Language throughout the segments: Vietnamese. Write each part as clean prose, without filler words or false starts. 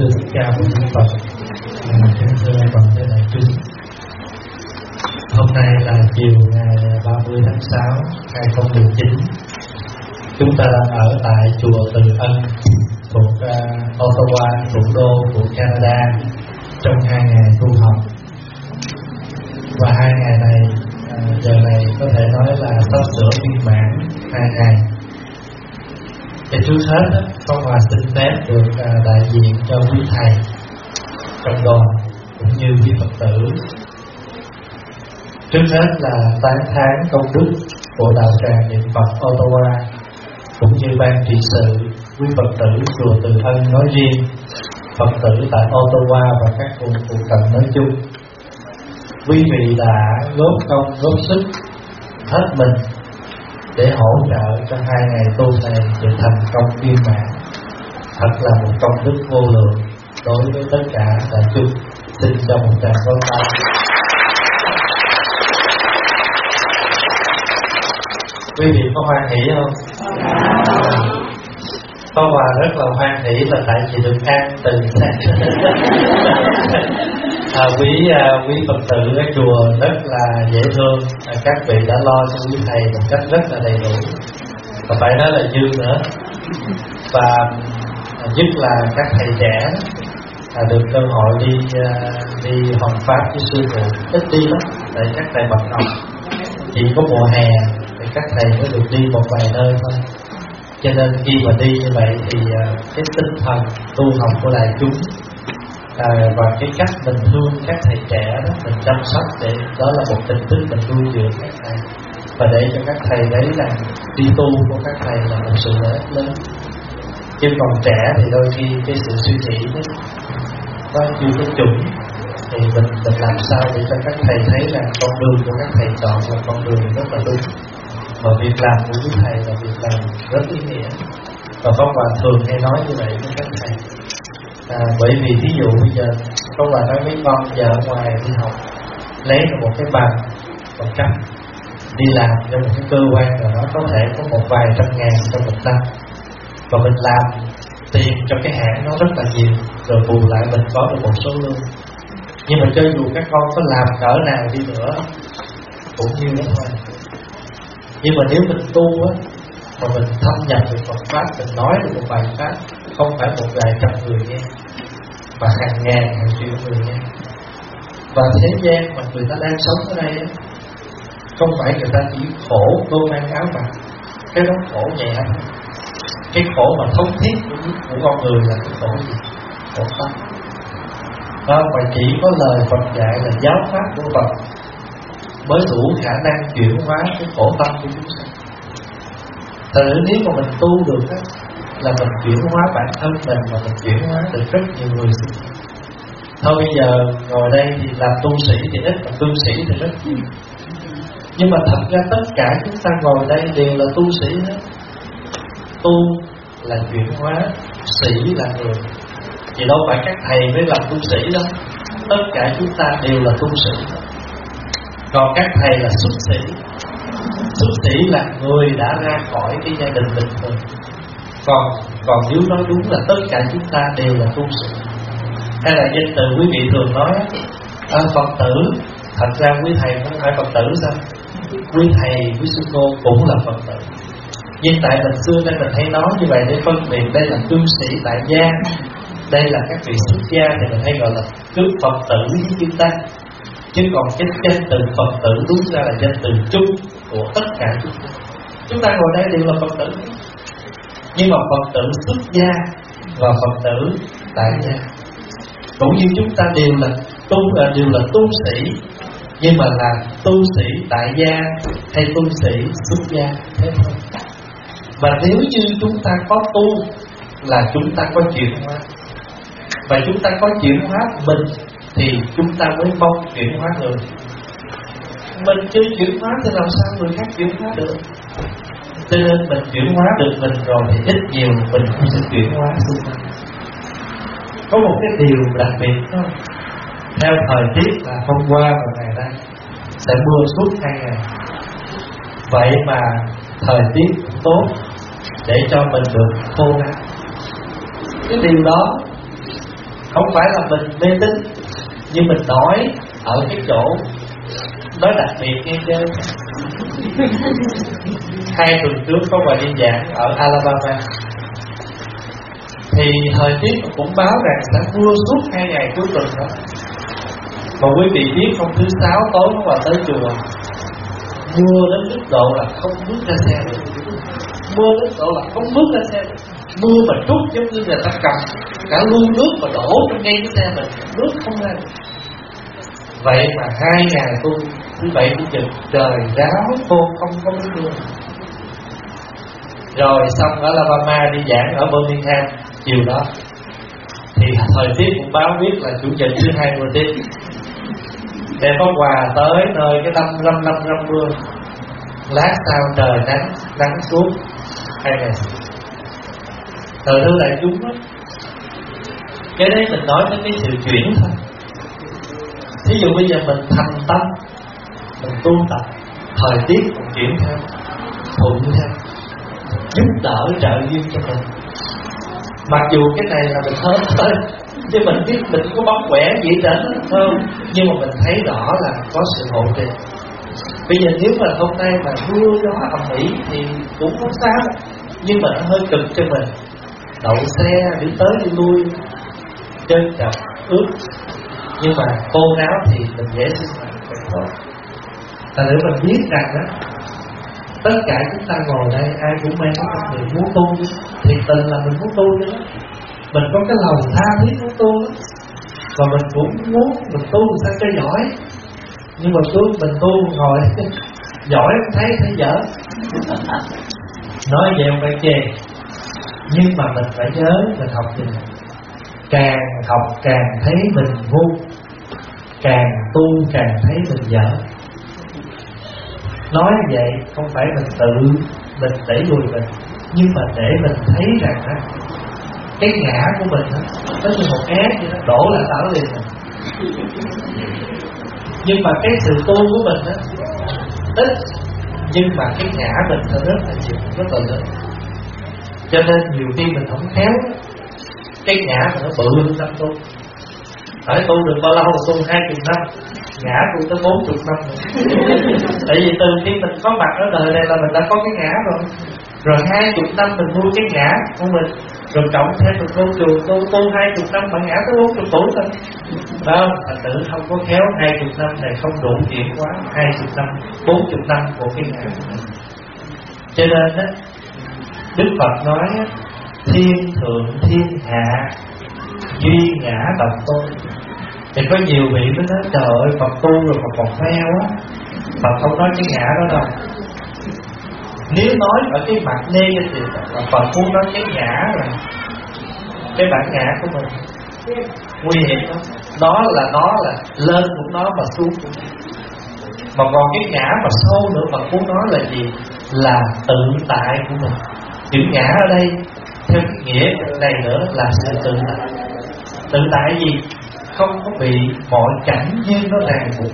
sư Thích Ca Mâu Ni Phật. Kính thưa toàn thể đại chúng, hôm nay là chiều ngày 30 tháng 6 2019. Chúng ta đang ở tại chùa Từ Ân thuộc Ottawa, thủ đô của Canada, trong 2 ngày tu học. Và 2 ngày này, giờ này có thể nói là sắp sửa viên mãn 2 ngày. Thì trước hết, Pháp Hòa xin phép được đại diện cho quý thầy trong đoàn cũng như quý Phật tử. Trước hết là tán thán công đức của đạo tràng niệm Phật Ottawa, cũng như ban trị sự, quý Phật tử chùa Từ Ân nói riêng, Phật tử tại Ottawa và các vùng phụ cận nói chung. Quý vị đã góp công góp sức hết mình để hỗ trợ cho 2 ngày tu này được thành công viên mãn. Thật là một công đức vô lượng đối với tất cả đại chúng. Xin cho một tràng vỗ tay. Quý vị có hoan hỷ không? Pháp Hòa rất là hoan hỷ là tại vì được ăn từ sáng. Quý Phật tử ở chùa rất là dễ thương, các vị đã lo cho quý thầy một cách rất là đầy đủ, và phải nói là dư nữa. Và nhất là các thầy trẻ được cơ hội đi hoàn pháp với sư phụ, ít đi lắm, tại các thầy bận học, chỉ có mùa hè thì các thầy mới được đi một vài nơi thôi. Cho nên khi mà đi như vậy thì cái tinh thần tu học của đại chúng và cái cách mình thương các thầy trẻ đó, mình chăm sóc, để đó là một tình thức mình nuôi dưỡng các thầy, và để cho các thầy thấy rằng đi tu của các thầy là một sự lợi ích lớn. Chứ còn trẻ thì đôi khi cái sự suy nghĩ nó chưa có chuẩn, thì mình làm sao để cho các thầy thấy rằng con đường của các thầy chọn là con đường rất là đúng, và việc làm của quý thầy là việc làm rất ý nghĩa. Và Pháp Hòa thường hay nói như vậy với các thầy. Bởi vì ví dụ bây giờ Pháp Hòa nói mấy con giờ ở ngoài đi học, lấy được một cái bằng cấp, đi làm cho một cái cơ quan rồi nó có thể có một vài trăm ngàn trong một năm, và mình làm tiền cho cái hãng nó rất là nhiều, rồi bù lại mình có được một số lương. Nhưng mà cho dù các con có làm cỡ nào đi nữa cũng như đó thôi. Nhưng mà nếu mình tu á, mà mình thâm nhập được Phật pháp, mình nói được một bài pháp, không phải một vài trăm người nghe, mà hàng ngàn hàng triệu người nghe. Và thế gian mà người ta đang sống ở đây á, không phải người ta chỉ khổ cơm ăn áo mặc, cái đó khổ nhẹ thôi. Cái khổ mà thống thiết của con người là cái khổ gì? Khổ tâm. Đó, mà chỉ có lời Phật dạy là giáo pháp của Phật mới đủ khả năng chuyển hóa cái khổ tâm của chúng sanh. Thật ra nếu mà mình tu được á, là mình chuyển hóa bản thân mình, mà mình chuyển hóa được rất nhiều người xung quanh. Thôi bây giờ ngồi đây thì làm tu sĩ thì ít, mà cư sĩ thì rất nhiều. Nhưng mà thật ra tất cả chúng ta ngồi đây đều là tu sĩ hết. Tu là chuyển hóa, sĩ là người. Vì đâu phải các thầy mới làm tu sĩ đâu, tất cả chúng ta đều là tu sĩ. Còn các thầy là xuất sĩ. Xuất sĩ là người đã ra khỏi cái gia đình bình thường. Còn nếu nói đúng là tất cả chúng ta đều là tu sĩ. Hay là danh từ quý vị thường nói Phật tử. Thật ra quý thầy không phải Phật tử sao? Quý thầy, quý sư cô cũng là Phật tử. Nhưng tại mình xưa nay mình hay nói như vậy để phân biệt đây là cư sĩ tại gia, đây là các vị xuất gia, thì mình hay gọi là cứ Phật tử với chúng ta. Chứ còn cái danh từ Phật tử đúng ra là danh từ chung của tất cả chúng ta. Chúng ta ngồi đây đều là Phật tử. Nhưng mà Phật tử xuất gia và Phật tử tại gia, cũng như chúng ta đều là tu sĩ, nhưng mà là tu sĩ tại gia hay tu sĩ xuất gia, thế thôi. Và nếu như chúng ta có tu là chúng ta có chuyển hóa, và chúng ta có chuyển hóa mình thì chúng ta mới mong chuyển hóa người. Mình chưa chuyển hóa thì làm sao người khác chuyển hóa được? Cho nên mình chuyển hóa được mình rồi thì ít nhiều mình cũng sẽ chuyển hóa xung quanh. Có một cái điều đặc biệt đó, theo thời tiết là hôm qua và ngày nay sẽ mưa suốt 2 ngày. Vậy mà thời tiết tốt để cho mình được khô nắng. Cái điều đó Không phải là mình mê tín, nhưng mình nói ở cái chỗ nói đặc biệt nghe chơi. 2 tuần trước có bài đi giảng ở Alabama, thì thời tiết cũng báo rằng sẽ mưa suốt 2 ngày cuối tuần đó. Mà quý vị biết không, thứ 6 tối nó vào tới chùa, mưa đến mức độ là không bước ra xe được, mưa đến độ là không bước ra xe được, mưa mà trút giống như người ta cầm cả lu nước mà đổ trong ngay cái xe mình, nước không ra được. Vậy mà 2 ngày tu, thứ Bảy Chủ nhật trời ráo khô không có mưa. Rồi xong ở Alabama đi giảng ở Birmingham chiều đó, thì thời tiết cũng báo biết là Chủ nhật thứ 2 mưa tiếp. Để có quà tới nơi cái lâm mưa, lát sau trời nắng suốt 2 ngày. Từ thứ đại chúng đó, cái đấy mình nói đến cái sự chuyển thôi. Thí dụ bây giờ mình thành tâm, mình tu tập, thời tiết cũng chuyển theo, thuận theo, giúp đỡ trợ duyên cho mình. Mặc dù cái này là mình hết thôi, chứ mình biết mình có bóc quẻ gì hết không, nhưng mà mình thấy rõ là có sự hỗ trợ. Bây giờ nếu mà hôm nay mà mưa gió ầm ĩ thì cũng không sao, nhưng mà nó hơi cực cho mình. Đậu xe đi tới đi lui, chân chập ướt, nhưng mà khô áo thì mình dễ sinh hoạt càng tốt. Tại để mình biết rằng đó, tất cả chúng ta ngồi đây ai cũng mang cái tâm niệm muốn tu, thiệt tình là mình muốn tu chứ. Mình có cái lòng tha thiết muốn tu, và mình cũng muốn mình tu làm sao cho giỏi. Nhưng mà mình tu ngồi giỏi không thấy dở. Nói về phải chê, nhưng mà mình phải nhớ mình học gì, càng học càng thấy mình ngu, càng tu càng thấy mình dở. Nói vậy không phải mình tự mình đẩy lùi mình, nhưng mà để mình thấy rằng á, cái ngã của mình á, nó như một ép vậy đó, đổ là đảo liền rồi. Nhưng mà cái sự tu của mình á ít, nhưng mà cái ngã mình nó rất là nhiều, rất là lớn. Cho nên nhiều khi mình không khéo, cái ngã mình nó bự hơn năm tu. Hỏi tu được bao lâu? Tu 20 năm, ngã tu tới 40 năm rồi. Tại vì từ khi mình có mặt ở đời này là mình đã có cái ngã rồi. Rồi 20 năm mình nuôi cái ngã của mình, rồi cộng thêm mình vô chùa tu 20 năm mà ngã tới 40 tuổi thôi. Đó, thành tử không có khéo, 20 năm này không đủ chuyển quá 20 năm, 40 năm của cái ngã của mình. Cho nên á, Đức Phật nói thiên thượng thiên hạ, duy ngã đồng tôn. Thì có nhiều vị mới nói trời ơi Phật tu rồi mà còn pheo á, Phật không nói cái ngã đó đâu. Nếu nói ở cái mặt negative thì Phật muốn nói cái ngã là cái bản ngã của mình nguy hiểm lắm. Nó là lên của nó mà xuống của nó. Mà còn cái ngã mà sâu nữa Phật muốn nói là gì? Là tự tại của mình. Chữ ngã ở đây theo cái nghĩa này nữa là sự tự tại. Tự tại gì? Không có bị mọi cảnh duyên nó ràng buộc.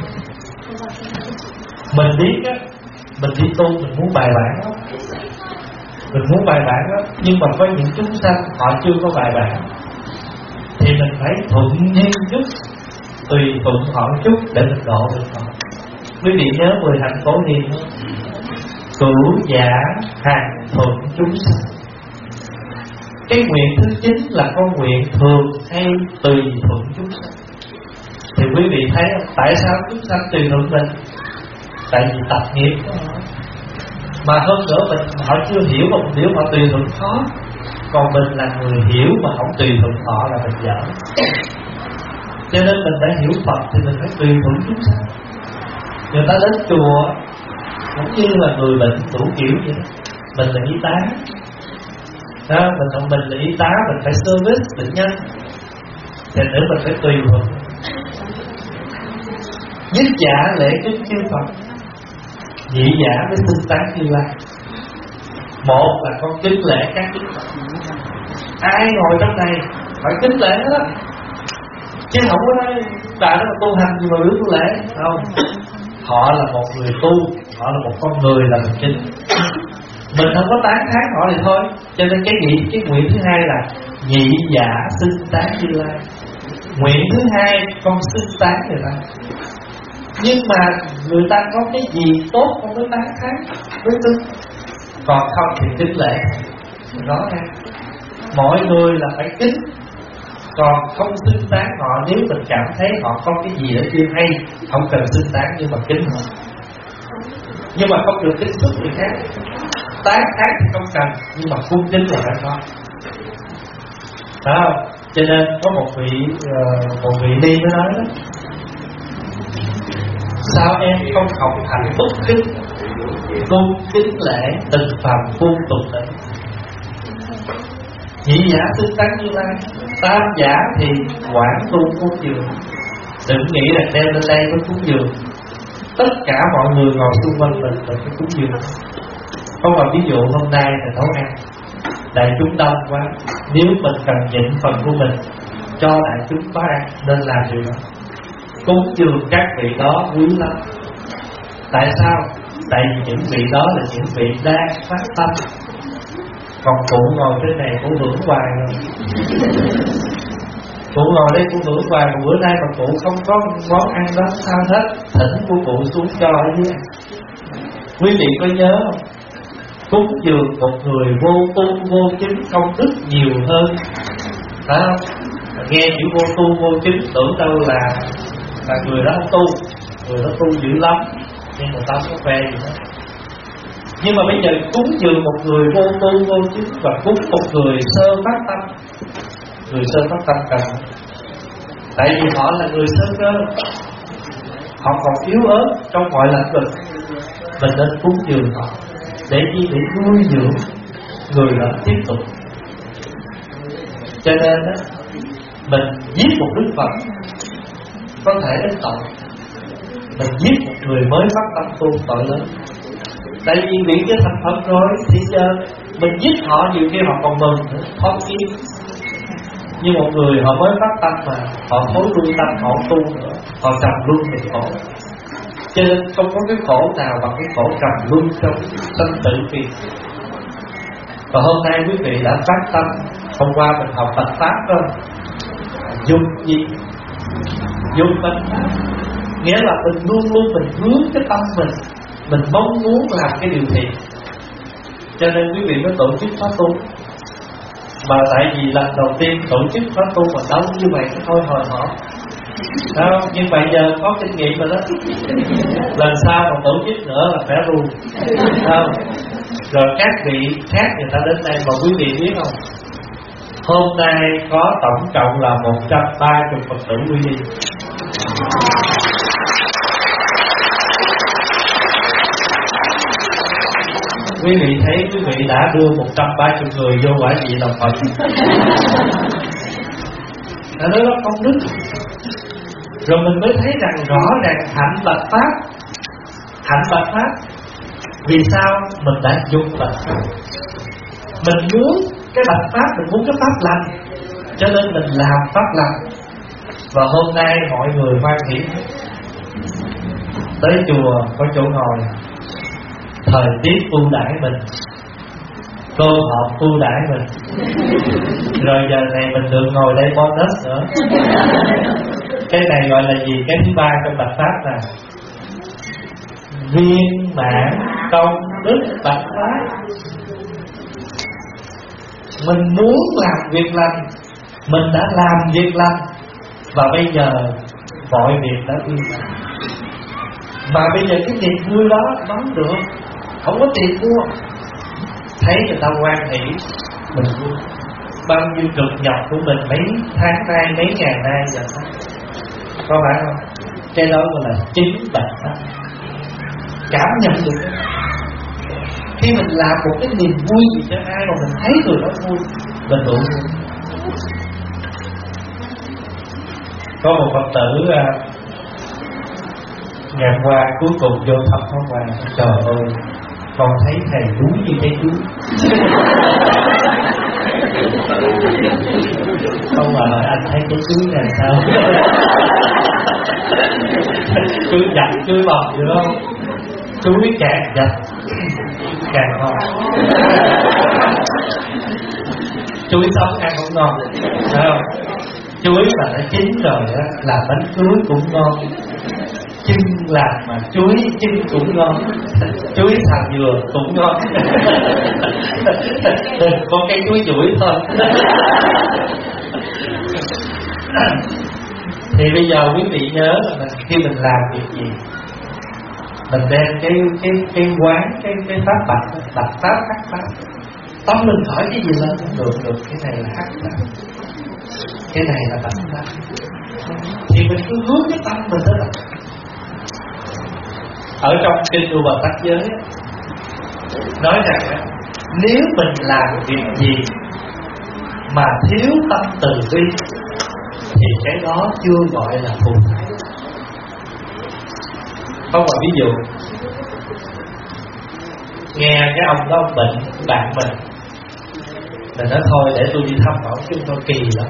Mình biết á, mình đi tu mình muốn bài bản lắm, mình muốn bài bản lắm, nhưng mà có những chúng sanh họ chưa có bài bản, thì mình phải thuận nhiên chút, tùy thuận họ chút để mình độ được họ. Quý vị nhớ 10 hạnh phổ hiền đó, cửu giả hàng thuận chúng sanh. Cái nguyện thứ 9 là con nguyện thường hay tùy thuận chúng sanh. Thì quý vị thấy không? Tại sao chúng sanh tùy thuận mình? Tại vì tập nghiệp của họ. Mà hơn nữa họ chưa hiểu mà nếu họ tùy thuận khó. Còn mình là người hiểu mà không tùy thuận họ là mình dở. Cho nên mình đã hiểu Phật thì mình phải tùy thuận chúng sanh. Người ta đến chùa cũng như là người bệnh đủ kiểu vậy đó. Mình là y tá đó, mình là y tá, mình phải service bệnh nhân, thì nữa mình phải tùy thuận. Nhất giả lễ kính chư Phật, nhị giả mới xưng tán Như Lai. Một là con kính lễ các kính Phật, ai ngồi trong này phải kính lễ hết đó, chứ không có nói bạn đó là tu hành nhưng mà biết tu lễ không. Họ là một người tu, họ là một con người là mình kính. Mình không có tán thán họ thì thôi. Cho nên cái nguyện thứ hai là nhị giả xưng tán Như Lai. Nguyện thứ hai, con xưng tán người ta. Nhưng mà người ta có cái gì tốt con mới tán thán với tôi, còn không thì kính lễ. Rõ ràng mọi người là phải kính, còn không xưng tán họ. Nếu mình cảm thấy họ có cái gì đó chưa hay, không cần xưng tán nhưng mà kính họ. Nhưng mà không được kính xuất người khác. Tán thán thì không cần, nhưng mà cung kính là phải có. Đó, cho nên có một vị đi mới nói đó: sao em không học hành bất kính, cung kính lễ, từng phàm phu tục tịnh. Nhị giả xưng tán Như Lai, tam giả thì quản tu cúng dường. Đừng nghĩ là đem lên đây với cúng dường. Tất cả mọi người ngồi xung quanh mình phải cúng dường. Không mà ví dụ hôm nay là nấu ăn, đại chúng đông quá, nếu mình cần nhịn phần của mình cho đại chúng có ăn nên làm điều đó. Cúng dường các vị đó quý lắm. Tại sao? Tại vì những vị đó là những vị đang phát tâm. Còn cụ ngồi trên này cũng hưởng hoài rồi. Cụ ngồi đây cũng hưởng hoài, mà bữa nay mà cụ không có món ăn đó sao hết, thỉnh của cụ xuống cho ở dưới. Quý vị có nhớ không? Cúng dường một người vô tu vô chứng công đức nhiều hơn. Phải không? Nghe chữ vô tu vô chứng tưởng đâu là người đó không tu, người đó tu dữ lắm, nhưng mà ta không có về gì hết. Nhưng mà bây giờ cúng dường một người vô tu vô chứng và cúng một người sơ phát tâm. Người sơ phát tâm cần, tại vì họ là người sơ cơ, họ còn yếu ớt trong mọi lĩnh vực. Mình nên cúng dường họ để chi? Để nuôi dưỡng người đó tiếp tục. Cho nên đó, mình giết một Đức Phật có thể đến tội, mình giết một người mới phát tâm tu tội lớn. Tại vì vị kia thành Phật rồi thì giờ mình giết họ nhiều khi họ còn mừng nữa, thoát kiếp. Như một người họ mới phát tâm mà họ thối lui tâm, họ tu nữa, họ trầm luân thì khổ. Cho nên không có cái khổ nào bằng cái khổ trầm luân trong sanh tử phiền. Và hôm nay quý vị đã phát tâm, hôm qua mình học Bạch Pháp đó, dùng gì? Dùng Bạch Pháp, nghĩa là mình luôn luôn mình hướng cái tâm mình mong muốn làm cái điều thiện. Cho nên quý vị mới tổ chức khóa tu. Mà tại vì lần đầu tiên tổ chức khóa tu mà đông như vậy thì thôi hồi hộp. Không, nhưng bây giờ có kinh nghiệm rồi đó. Lần sau mà tổ chức nữa là phải luôn. Không. Rồi các vị khác người ta đến đây mà quý vị biết không? Hôm nay có tổng cộng là 130 Phật tử quy y. Quý vị thấy quý vị đã đưa 130 người vô quả vị đồng Phật. Đó là công đức. Rồi mình mới thấy rằng rõ ràng hạnh Bạch Pháp. Hạnh Bạch Pháp. Vì sao? Mình đã dùng Bạch Pháp. Mình muốn cái Bạch Pháp, mình muốn cái Pháp lành, cho nên mình làm Pháp lành. Và hôm nay mọi người hoan hỷ tới chùa có chỗ ngồi, thời tiết ưu đãi mình, cơ hội ưu đãi mình. Rồi giờ này mình được ngồi đây bonus nữa. Cái này gọi là gì? Cái thứ ba trong Bạch Pháp là viên mãn công đức Bạch Pháp. Mình muốn làm việc lành, mình đã làm việc lành, và bây giờ mọi việc đã viên mãn. Mà bây giờ cái niềm vui đó bán được, không có tiền mua. Thấy người ta hoan hỷ, mình vui. Bao nhiêu cực nhọc của mình mấy tháng nay, mấy ngày nay giờ sao? Có phải không? Cái đó gọi là chính Bạch Pháp. Cảm nhận được. Khi mình làm một cái niềm vui gì cho ai mà mình thấy người đó vui, mình đủ vui. Có một Phật tử ngày hôm qua cuối cùng vô thăm hôm qua, trời ơi, con thấy thầy đuối như thế chú. Không mà hỏi anh thấy cái chuối này sao? Chuối chặt, chuối bọc được không? Chuối càng chặt càng ngon. Chuối sống ăn không ngon, phải không? Chuối mà nó chín rồi á, làm bánh chuối cũng ngon. Chưng làm mà chuối chưng cũng ngon. Chuối xào dừa cũng ngon. Có cái chuối chuỗi thôi. Thì bây giờ quý vị nhớ là khi mình làm việc gì, mình đem cái quán, cái pháp bạch pháp khắc pháp, tóm mình hỏi cái gì lên cũng được. Cái này là khắc pháp, cái này là bạch pháp, thì mình cứ hướng cái tâm mình đó là. Ở trong kinh Đua Bà Tát Giới nói rằng nếu mình làm việc gì mà thiếu tâm từ bi thì cái đó chưa gọi là phù thải. Có một ví dụ, nghe cái ông đó bệnh, bạn mình nói thôi để tôi đi thăm ông chứ tôi kỳ lắm.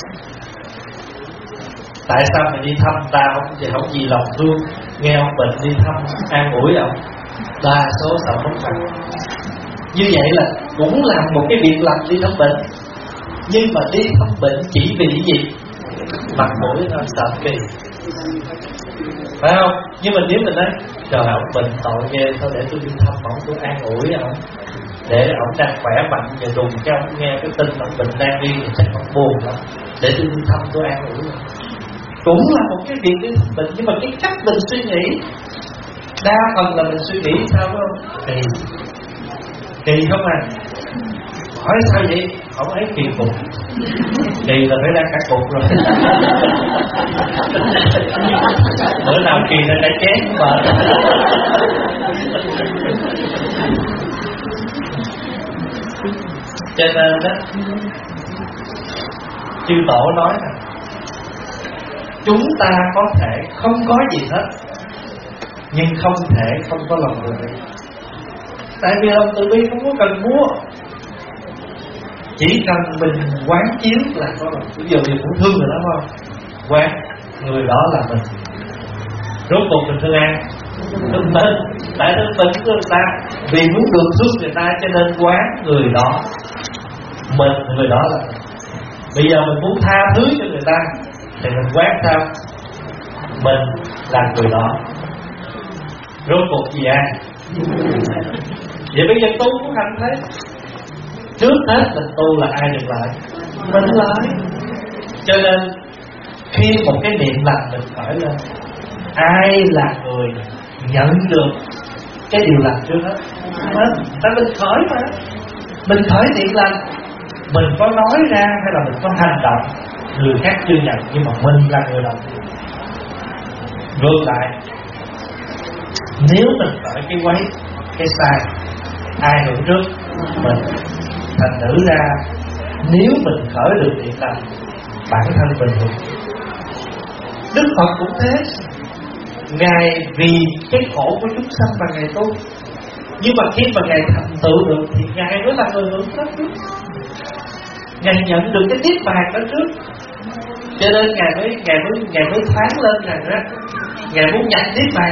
Tại sao mình đi thăm ta không gì lòng thương, nghe ông bệnh đi thăm an ủi ông, đa số sợ mất mặt. Như vậy là cũng làm một cái việc lành đi thăm bệnh, nhưng mà đi thăm bệnh chỉ vì cái gì? Mặt mũi thôi, sợ kỳ, phải không? Nhưng mà nếu mình nói trời ông bệnh tội ghê, thôi để tôi đi thăm ông, tôi an ủi ông, để ông đang khỏe mạnh và đùng cái ông nghe cái tin ông bệnh đang đi thì chắc ông buồn lắm, để tôi đi thăm tôi an ủi ông. Cũng là một cái việc đi thăm bệnh, nhưng mà cái cách mình suy nghĩ đa phần là mình suy nghĩ sao không? Kỳ không à? Hỏi sao vậy? Ông ấy kỳ cục. Kỳ là phải ra cả cục rồi. Bữa nào kỳ là đã chén mà. Cho nên đó, chư tổ nói là chúng ta có thể không có gì hết, nhưng không thể không có lòng từ bi. Tại vì lòng từ bi không có cần mua, chỉ cần mình quán chiếu là có lòng. Ví dụ như muốn thương người đó không? Quán người đó là mình. Rốt cuộc mình thương ai? Thương mình. Tại thương mình của người ta, vì muốn được thương người ta cho nên quán người đó. Mình người đó là mình. Bây giờ mình muốn tha thứ cho người ta thì mình quán sao? Mình là người đó. Rốt cuộc gì ai? Vậy bây giờ tu cũng thành thế. Trước hết mình tu là ai được lại? Mình lại. Cho nên khi một cái niệm lành mình khởi lên, ai là người nhận được cái điều lành trước hết? Tại mình khởi mà. Mình khởi niệm lành, mình có nói ra hay là mình có hành động, người khác chưa nhận, nhưng mà mình là người đầu tiên. Ngược lại, nếu mình khởi cái quấy, cái sai, ai hưởng trước? Mình. Thành thử ra nếu mình khởi được niệm lành, bản thân mình hưởng. Đức Phật cũng thế. Ngài vì cái khổ của chúng sanh mà Ngài tu, nhưng mà khi mà Ngài thành tựu được thì Ngài mới là người hưởng đó trước. Ngài nhận được cái niết bàn đó trước, cho nên Ngài mới thoáng lên rằng đó, Ngài muốn nhận niết bàn.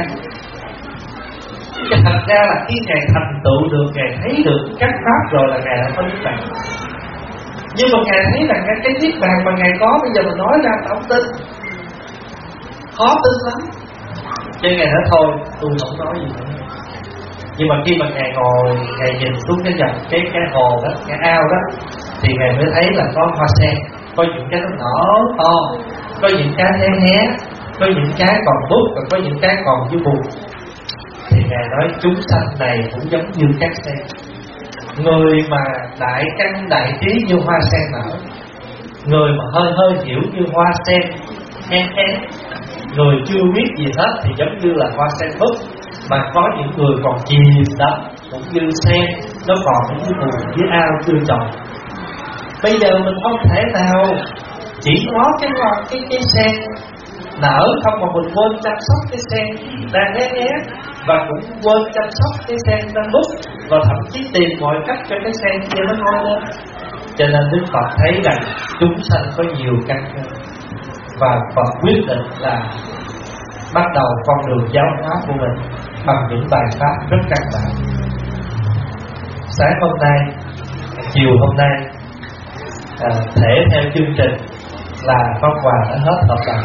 Thật ra là khi Ngài thành tựu được, Ngài thấy được các pháp rồi là Ngài đã có niết bàn. Nhưng mà Ngài thấy rằng cái niết bàn mà Ngài có bây giờ mình nói ra không tin, khó tin lắm. Cho nên Ngài nói thôi, tôi không nói gì nữa. Nhưng mà khi mà Ngài ngồi, Ngài nhìn xuống cái dòng cái hồ đó, cái ao đó, thì Ngài mới thấy là có hoa sen, có những cái nó nở to, có những cái hé, có những cái còn bút, và có những cái còn dưới bùn. Thì Ngài nói chúng sanh này cũng giống như các sen. Người mà đại căn đại trí như hoa sen nở, người mà hơi hiểu như hoa sen hé, người chưa biết gì hết thì giống như là hoa sen bút. Mà có những người còn chìm đó, cũng như sen nó còn ở dưới bùn, dưới ao chưa tròn. Bây giờ mình không thể nào chỉ có cái sen nở không mà mình quên chăm sóc cái sen đang hé, và cũng quên chăm sóc cái sen đang bút, và thậm chí tìm mọi cách cho cái sen kia nó ngoi lên. Cho nên Đức Phật thấy rằng chúng sanh có nhiều căn cơ, và Phật quyết định là bắt đầu con đường giáo hóa của mình bằng những bài pháp rất căn bản. Sáng hôm nay, chiều hôm nay, thể theo chương trình là Pháp Hòa đã hết hợp đồng.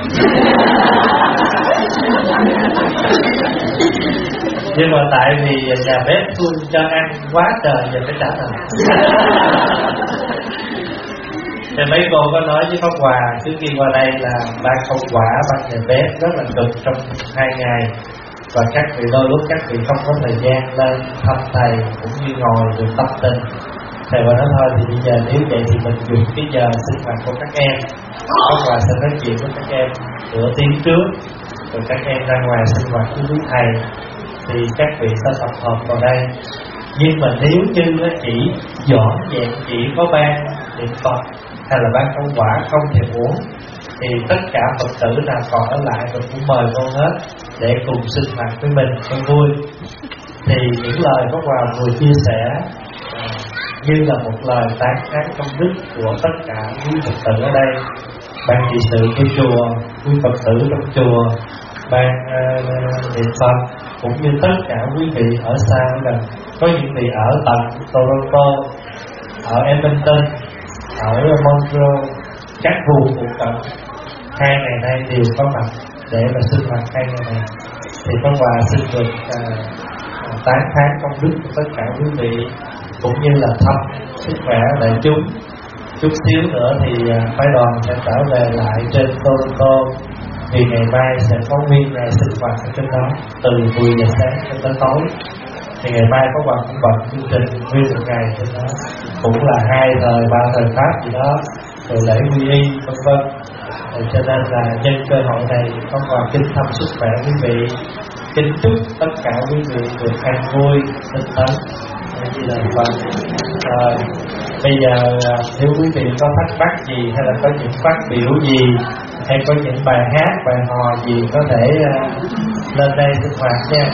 Nhưng mà tại vì nhà bếp thương cho ăn quá trời giờ phải trả nợ. Thì mấy cô có nói với Pháp Hòa trước khi qua đây là ban công quả, ban nhà bếp rất là cực trong 2 ngày. Và các vị đôi lúc các vị không có thời gian lên thăm thầy cũng như ngồi được tâm tình. Thầy và nói thôi thì bây giờ nếu vậy thì mình dùng cái giờ sinh hoạt của các em. Pháp Hòa sẽ nói chuyện với các em nửa tiếng trước, rồi các em ra ngoài sinh hoạt với quý thầy thì các vị sẽ tập hợp vào đây. Nhưng mà nếu như chỉ dọn dẹp, chỉ có ban niệm Phật hay là ban công quả không thèm uống thì tất cả Phật tử nào còn ở lại mình cũng mời cô hết để cùng sinh hoạt với mình cho vui. Thì những lời Pháp Hòa vừa chia sẻ như là một lời tán thán công đức của tất cả quý Phật tử ở đây, ban trị sự của chùa, quý Phật tử trong chùa, ban niệm Phật cũng như tất cả quý vị ở xa ở gần. Có những vị ở tận Toronto, ở Edmonton, ở Montreal, các vùng phụ cận 2 ngày nay đều có mặt để mà sinh hoạt 2 ngày này. Thì Pháp Hòa xin được tán thán công đức của tất cả quý vị cũng như là thăm sức khỏe đại chúng. Chút xíu nữa thì phái đoàn sẽ trở về lại trên Toronto vì ngày mai sẽ có nguyên ngày sinh hoạt ở trên đó từ 10 giờ sáng cho tới tối. Thì ngày mai Pháp Hòa cũng bận chương trình nguyên một ngày trên đó, cũng là 2 thời 3 thời Pháp gì đó, rồi lễ quy y vân vân. Cho nên là nhân cơ hội này Pháp Hòa kính thăm sức khỏe quý vị, kính chúc tất cả quý vị được an vui tinh tấn. Bây giờ nếu quý vị có thắc mắc gì hay là có những phát biểu gì hay có những bài hát, bài hò gì có thể lên đây sinh hoạt nha.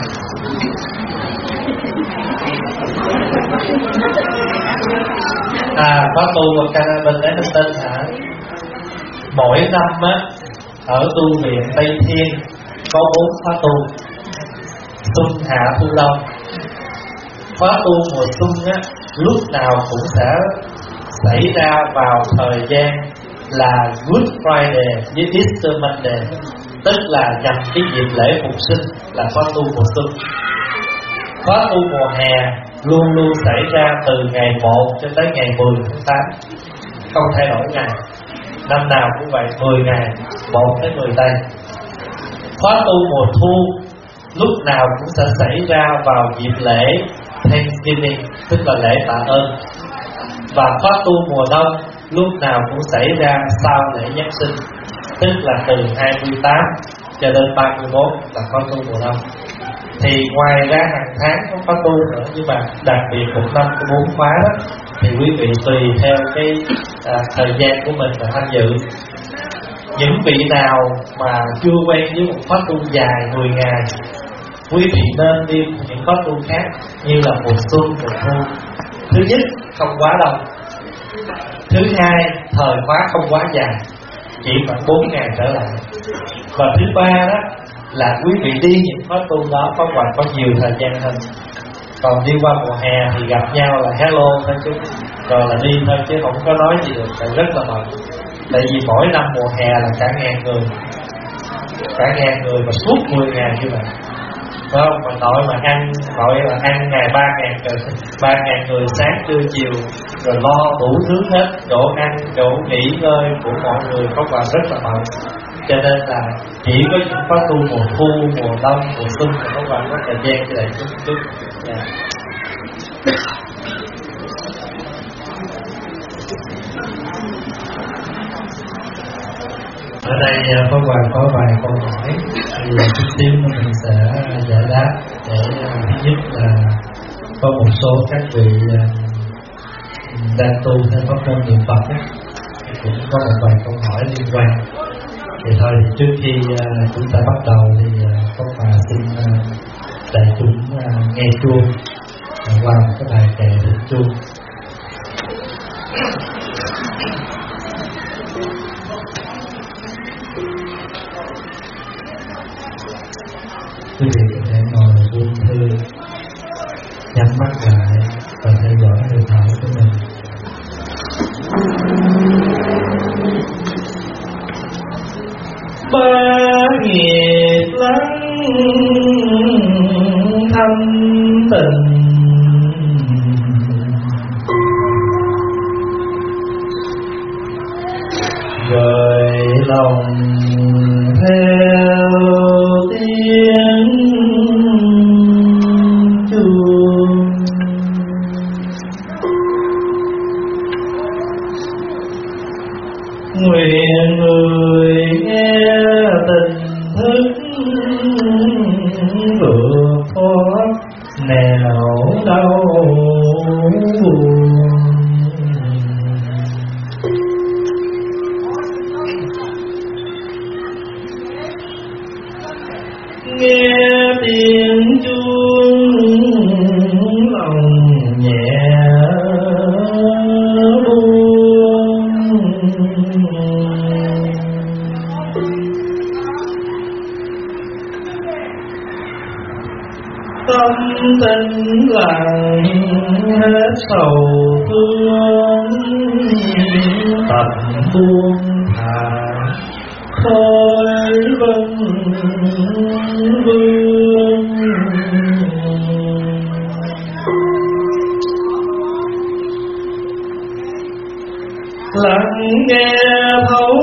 Khóa tu của Canada để thông tin hả? Mỗi năm á ở tu viện Tây Thiên có 4 khóa tu: xuân, hạ, thu, đông. Khóa tu mùa xuân á lúc nào cũng sẽ xảy ra vào thời gian là Good Friday với Easter Monday, tức là nhằm cái dịp lễ phục sinh là khóa tu mùa xuân. Khóa tu mùa hè luôn luôn xảy ra từ ngày 1 cho tới ngày 10 tháng 8, không thay đổi ngày. Năm nào cũng vậy, 10 ngày, 1 tới 10 tây. Khóa tu mùa thu lúc nào cũng sẽ xảy ra vào dịp lễ Thanksgiving, tức là lễ tạ ơn. Và khóa tu mùa đông lúc nào cũng xảy ra sau lễ Giáng sinh, tức là từ 28 cho đến 31 là khóa tu mùa đông. Thì ngoài ra hàng tháng có khóa tu nữa, nhưng mà đặc biệt một năm có 4 khóa đó, thì quý vị tùy theo cái thời gian của mình mà tham dự. Những vị nào mà chưa quen với một khóa tu dài 10 ngày, quý vị nên đi những khóa tu khác như là mùa xuân, mùa thu. Thứ nhất, không quá đông. Thứ hai, thời khóa không quá dài, chỉ khoảng 4 ngày trở lại. Và thứ ba đó là quý vị đi những khóa tu đó có còn có nhiều thời gian hơn. Còn đi qua mùa hè thì gặp nhau là hello thôi chứ, rồi là đi thôi chứ không có nói gì được, tại rất là mệt. Tại vì mỗi năm mùa hè là cả ngàn người mà suốt 10 ngày như vậy. Đúng không? Mà nội mà ăn, nội là ăn ngày 3.000 người sáng trưa chiều, rồi lo đủ thứ hết, chỗ ăn, chỗ nghỉ ngơi của mọi người có quả rất là bận. Cho nên là chỉ có những khóa tu mùa thu, mùa đông, mùa xuân mà có quả có thời gian cho đại chúng. Ở đây có vài câu hỏi thì chút xíu mình sẽ giải đáp để thứ nhất là có một số các vị đang tu theo pháp môn niệm Phật ấy, cũng có một vài câu hỏi liên quan. Thì thôi thì trước khi chúng ta bắt đầu thì có bà xin đại chúng nghe chuông qua một cái bài kệ thỉnh chuông. Quý vị có thể ngồi buông thư, nhắm mắt lại và theo dõi hơi thở của mình. tình gợi lòng theo tiếng chuông, nguyện người nghe tình thức vượt thoát nẻo đau buồn. Nghe tiếng chuông lòng nhẹ buông, tâm tình lặng hết sầu thương, tập buông thả khói vân vương. Lắng nghe thấu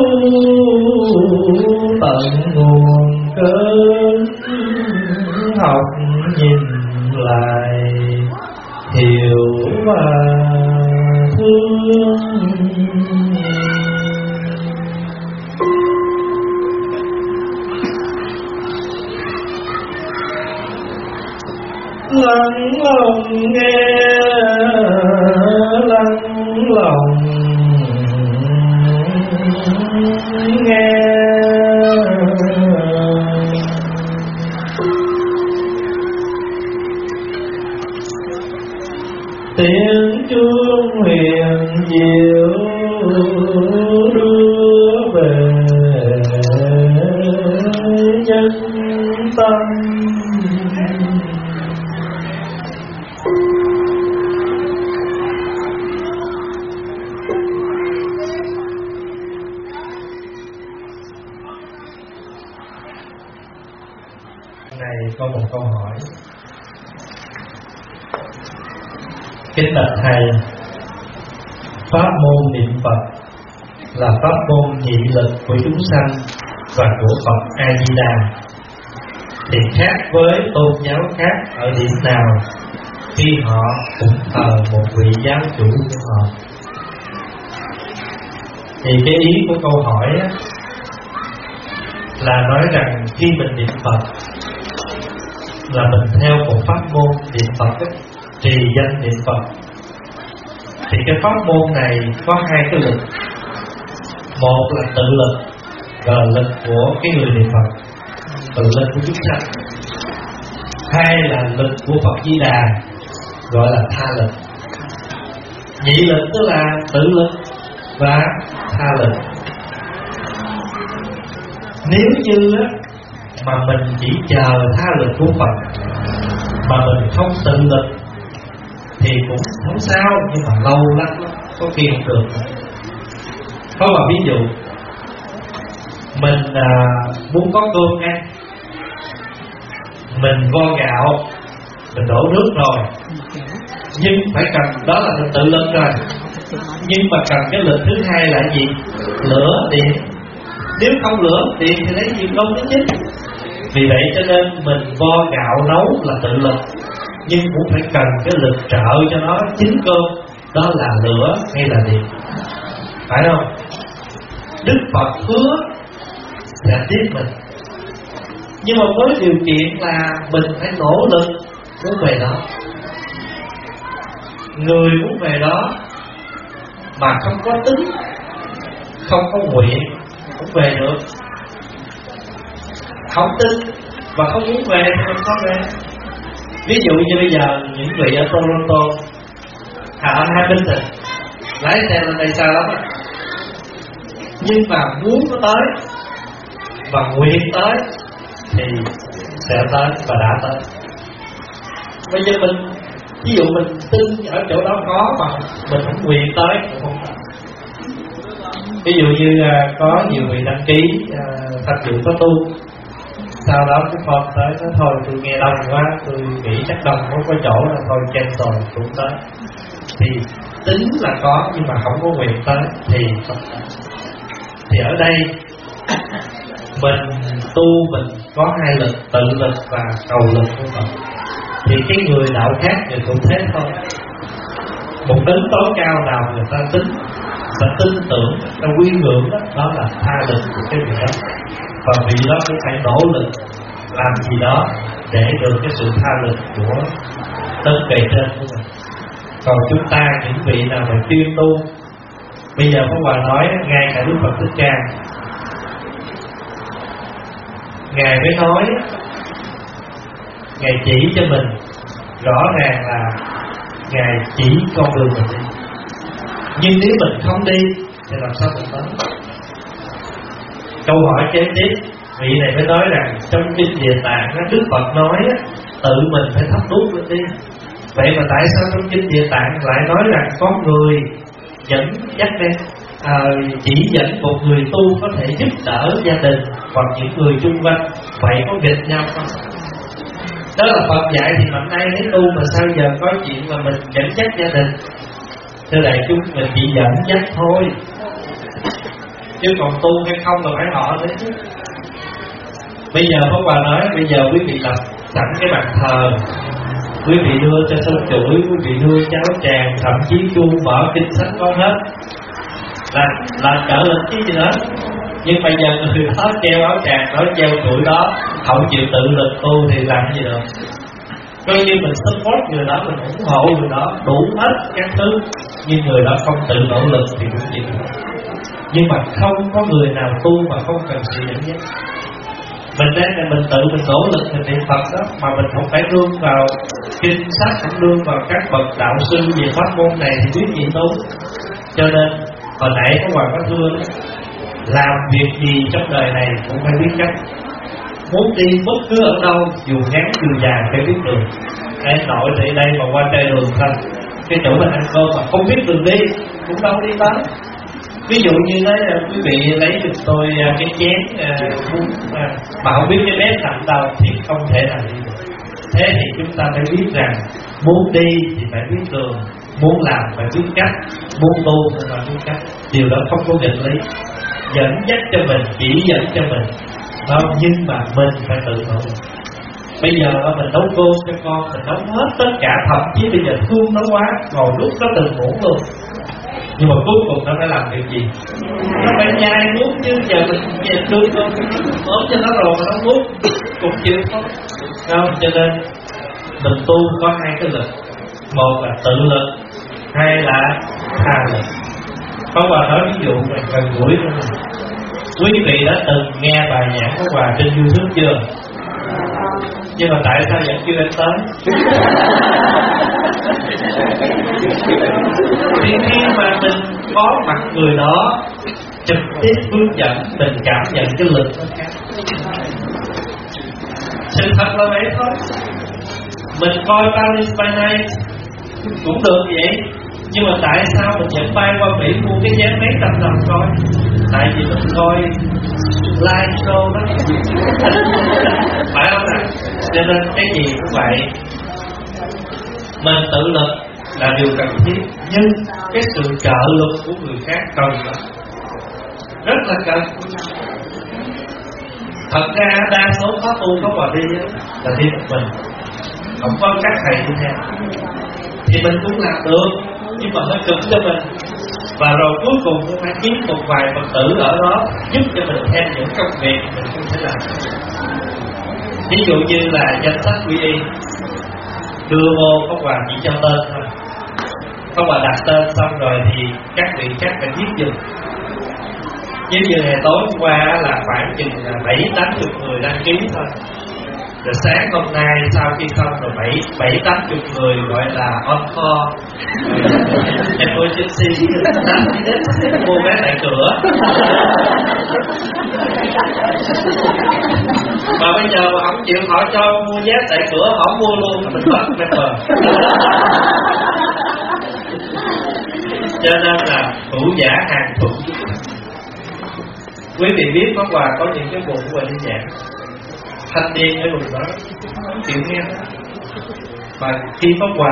tận nguồn cơn, học nhìn lại hiểu và thương. Lắng lòng nghe, lắng lòng nghe, tiếng chuông huyền diệu đưa về nhân tâm. Này có một câu hỏi. Kính bạch thầy, pháp môn niệm Phật là pháp môn nhị lực của chúng sanh và của Phật A Di Đà, thì khác với tôn giáo khác ở điểm nào khi họ cũng thờ một vị giáo chủ của họ? Thì cái ý của câu hỏi là nói rằng khi mình niệm Phật là mình theo một pháp môn niệm Phật, trì danh niệm Phật. Thì cái pháp môn này có hai cái lực. Một là tự lực, là lực của cái người niệm Phật, tự lực của chúng sanh. Hai là lực của Phật Di Đà, gọi là tha lực. Nhị lực tức là tự lực và tha lực. Nếu như mà mình chỉ chờ tha lực của Phật mà mình không tự lực thì cũng không sao, nhưng mà lâu lắm có khi không được. Có một ví dụ, mình muốn có cơm ăn, mình vo gạo, mình đổ nước rồi, nhưng phải cần, đó là mình tự lực rồi, nhưng mà cần cái lực thứ hai là gì? Lửa, điện. Nếu không lửa, điện thì lấy gì công đến chính. Vì vậy cho nên mình vo gạo nấu là tự lực, nhưng cũng phải cần cái lực trợ cho nó chín cơm, đó là lửa hay là điện, phải không? Đức Phật hứa sẽ tiếp mình, nhưng mà với điều kiện là mình phải nỗ lực muốn về đó. Người muốn về đó mà không có tính, không có nguyện, không về được. Không tin và không muốn về thì mình không về. Ví dụ như bây giờ những vị ở Toronto, anh Hai Minh Thịnh lái xe lên đây xa lắm, nhưng mà muốn nó tới và nguyện tới thì sẽ tới và đã tới. Bây giờ mình, ví dụ mình tin ở chỗ đó có mà mình không nguyện tới cũng không tới. Ví dụ như có nhiều vị đăng ký tham dự khóa tu, Sau đó cái form tới nó thôi tôi nghe đông quá, tôi nghĩ chắc đông không có chỗ là thôi cancel cũng tới. Thì tính là có nhưng mà không có quyền tới thì không tới. Thì ở đây mình tu mình có hai lực, tự lực và cầu lực của Phật. Thì cái người đạo khác thì cũng thế thôi. Một đấng tối cao nào người ta tính, ta tin tưởng, ta quy ngưỡng đó, đó là tha lực của cái vị đó. Và vị đó cũng phải nỗ lực làm gì đó để được cái sự tha lực của tân bề trên của mình. Còn chúng ta những vị nào mà chuyên tu, bây giờ Pháp Hòa nói ngay cả Đức Phật Thích Ca, Ngài mới nói, Ngài chỉ cho mình rõ ràng là Ngài chỉ con đường mình đi. Nhưng nếu mình không đi thì làm sao mình tới? Câu hỏi kế tiếp, vị này mới nói rằng trong kinh Địa Tạng Đức Phật nói tự mình phải thắp đuốc lên đi. Vậy mà tại sao trong kinh Địa Tạng lại nói rằng có người dẫn dắt đây, chỉ dẫn một người tu có thể giúp đỡ gia đình hoặc những người chung quanh? Vậy có nghịch nhau không? Đó là Phật dạy thì hôm nay nếu tu mà sao giờ có chuyện mà mình dẫn dắt gia đình? Thưa đại chúng, mình chỉ dẫn dắt thôi, chứ còn tu hay không là phải họ đấy chứ. Bây giờ Pháp Hòa nói, bây giờ quý vị lập sẵn cái bàn thờ, quý vị đưa cho sân chuỗi, quý vị đưa cháo tràng, thậm chí chuông mở kinh sách có hết, là trợ lực chứ gì nữa. Nhưng bây giờ người đó treo áo tràng, đó treo chuỗi đó, không chịu tự lực tu thì làm gì được. Coi như mình support người đó, mình ủng hộ người đó, đủ hết các thứ, nhưng người đó không tự nỗ lực thì cũng chịu. Nhưng mà không có người nào tu mà không cần sự dẫn dắt. Mình đây là mình tự mình nỗ lực mình niệm Phật đó, mà mình không phải nương vào kinh sách, không nương vào các bậc đạo sư về pháp môn này thì biết gì tu. Cho nên hồi nãy có Hoàng có thưa đó, làm việc gì trong đời này cũng phải biết cách. Muốn đi bất cứ ở đâu, dù ngắn dù dài phải biết đường. Em nội thì đây mà qua chơi đường thôi, cái chỗ mình ăn cơm mà không biết đường đi cũng đâu đi tới. Ví dụ như nói quý vị lấy được tôi cái chén mà không biết cái bếp nằm đâu thì không thể nào đi được. Thế thì chúng ta phải biết rằng muốn đi thì phải biết đường, muốn làm phải biết cách, muốn tu thì phải biết cách. Điều đó không có nghịch lý. Dẫn dắt cho mình, chỉ dẫn cho mình đó, nhưng mà mình phải tự nỗ lực. Bây giờ mình nấu cơm cho con, mình nấu hết tất cả, thậm chí bây giờ thương nó quá, ngồi lúc nó từng ngủ luôn. Nhưng mà cuối cùng nó phải làm việc gì? Nó phải nhai nuốt chứ. Giờ mình đưa cơm ốm cho nó rồi mà nó nuốt cũng chịu không? Cho nên mình tu có hai cái lực, một là tự lực, hai là tha lực. Có Hòa nói ví dụ mình gần gũi của mình. Quý vị đã từng nghe bài giảng của Hòa trên YouTube chưa? Nhưng mà tại sao vẫn chưa đến tới? Thì khi mà mình có mặt người đó trực tiếp hướng dẫn, mình cảm nhận cái lực nó khác. Sự thật là vậy thôi. Mình coi Paris by Night cũng được vậy, nhưng mà tại sao mình vẫn bay qua Mỹ mua cái vé mấy trăm đồng coi? Tại vì mình coi live show đó, phải không ạ? Cho nên cái gì cũng vậy, mình tự lực là điều cần thiết, nhưng cái sự trợ lực của người khác cần lắm, rất là cần. Thật ra đa số có tu có vào đi là đi một mình, không có các thầy đi theo, thì mình cũng làm được, nhưng mà hơi cực cho mình. Và rồi cuối cùng cũng phải kiếm một vài Phật tử ở đó giúp cho mình thêm những công việc mình không thể làm. Ví dụ như là danh sách quy y, đưa vô Pháp Hòa chỉ cho tên thôi. Pháp Hòa đặt tên xong rồi thì các vị khác phải viết giùm. Như giờ ngày tối hôm qua là khoảng chừng 70-80 người đăng ký thôi. Rồi sáng hôm nay sau khi xong rồi 70-80 người gọi là on call, emergency, mua vé tại cửa. Mà bây giờ mà không chịu họ cho mua vé tại cửa, họ mua luôn mình bắt member. Cho nên là thủ giả hàng thủ. Quý vị biết Pháp Hòa có những cái buổi qua đi giảng, thanh niên ở vùng đó chịu nghe. Mà khi Pháp Hòa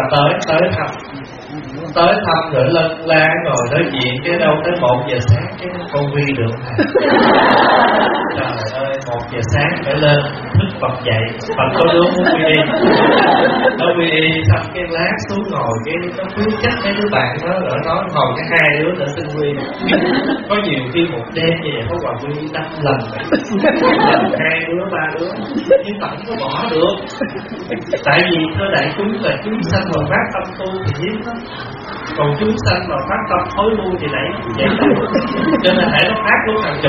tới thăm rồi lân la ngồi nói chuyện, cái đâu tới 1 giờ sáng cái con Vi được hả? Trời ơi, 1 giờ sáng phải lên thức Phật dậy, Phật có đứa muốn quy đi, nó quy đi xong cái lát xuống ngồi cái nó khuyến trách mấy đứa bạn đó, rồi nó ngồi cái 2 đứa nữa xin quy. Có nhiều khi một đêm như vậy Pháp Hòa quy 5 lần, 2 đứa 3 đứa nhưng tổng có bỏ được. Tại vì thưa đại chúng là chúng sanh mà phát tâm tu thì hiếm lắm, còn chúng sanh mà phát tâm thối lui thì đẩy vậy đó. Cho nên hãy nó phát lúc nào chụp.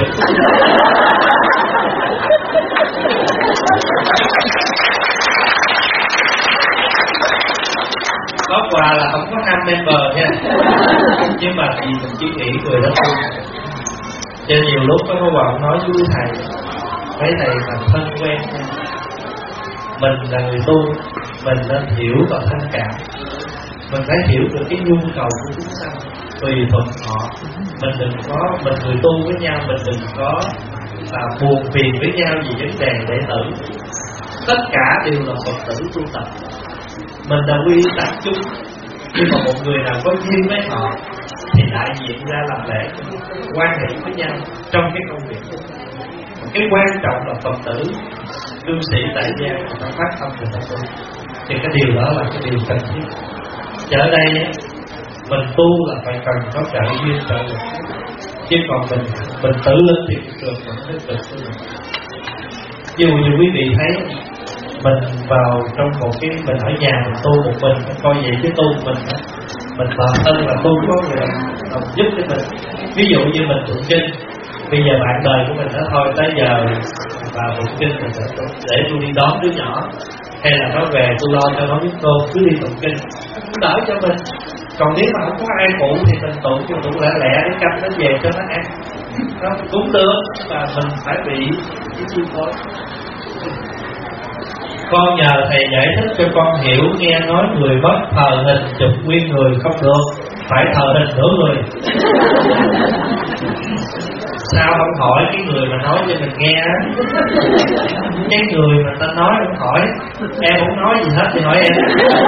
Pháp Hòa là không có ham member nha, nhưng mà vì mình chỉ nghĩ người đó tu. Cho nhiều lúc có Pháp Hòa nói với thầy, mấy thầy mà thân quen nha, mình là người tu, mình nên hiểu và thông cảm. Mình phải hiểu được cái nhu cầu của chúng sanh, tùy thuận họ. Mình người tu với nhau, mình đừng có buồn phiền với nhau vì vấn đề đệ tử. Tất cả đều là Phật tử tu tập. Mình là quy tập chung, nhưng mà một người nào có duyên với họ thì đại diện ra làm lễ, quan hệ với nhau trong cái công việc. Cái quan trọng là Phật tử cư sĩ tại gia người ta phát tâm người ta tu, thì cái điều đó là cái điều cần thiết. Chứ ở đây mình tu là phải cần có trợ duyên trợ lực, chứ còn mình tự lên thì trường vẫn hết được. Dù như quý vị thấy mình vào trong một cái, mình ở nhà mình tu một mình coi vậy chứ tu mình bản thân là tu có người giúp cho mình. Ví dụ như mình tụng kinh, bây giờ bạn đời của mình nói thôi tới giờ vào tụng kinh mình sẽ để tôi đi đón đứa nhỏ, hay là nó về tôi lo cho nó biết cô, cứ đi tụng kinh cũng đỡ cho mình. Còn nếu mà không có ai phụ thì mình tụng cho tụng lẹ lẹ để canh nó về cho nó ăn, nó cũng được, mà mình phải bị cái chi phối. Con nhờ thầy giải thích cho con hiểu, nghe nói người mất thờ hình chụp nguyên người không được, phải thờ hình nửa người. Sao không hỏi cái người mà nói cho mình nghe? Cái người mà ta nói không hỏi, em không nói gì hết thì hỏi em.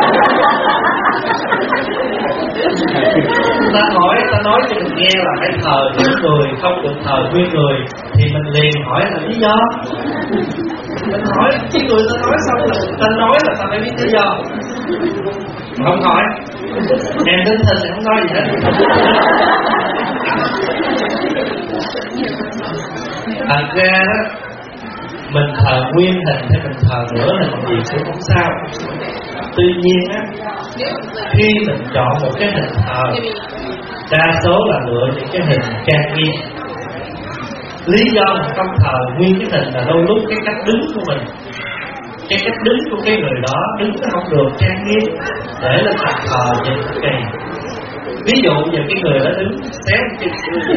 Ta hỏi, ta nói cho mình nghe là phải thờ nửa người, không được thờ nguyên người, thì mình liền hỏi là lý do. Mình hỏi cái người ta nói xong là ta nói là ta phải biết lý do. Không hỏi, em đến thình thì không nói gì hết. Thật ra đó, mình thờ nguyên hình hay mình thờ nửa hình gì cũng không sao. Tuy nhiên á, khi mình chọn một cái hình thờ, đa số là lựa những cái hình trang nghiêm. Lý do mình không thờ nguyên cái hình là đôi lúc cái cách đứng của mình, cái cách đứng của cái người đó đứng nó không được trang nghiêm, để lên mặt thờ nhìn kỳ. Ví dụ như cái người đó đứng xéo chân,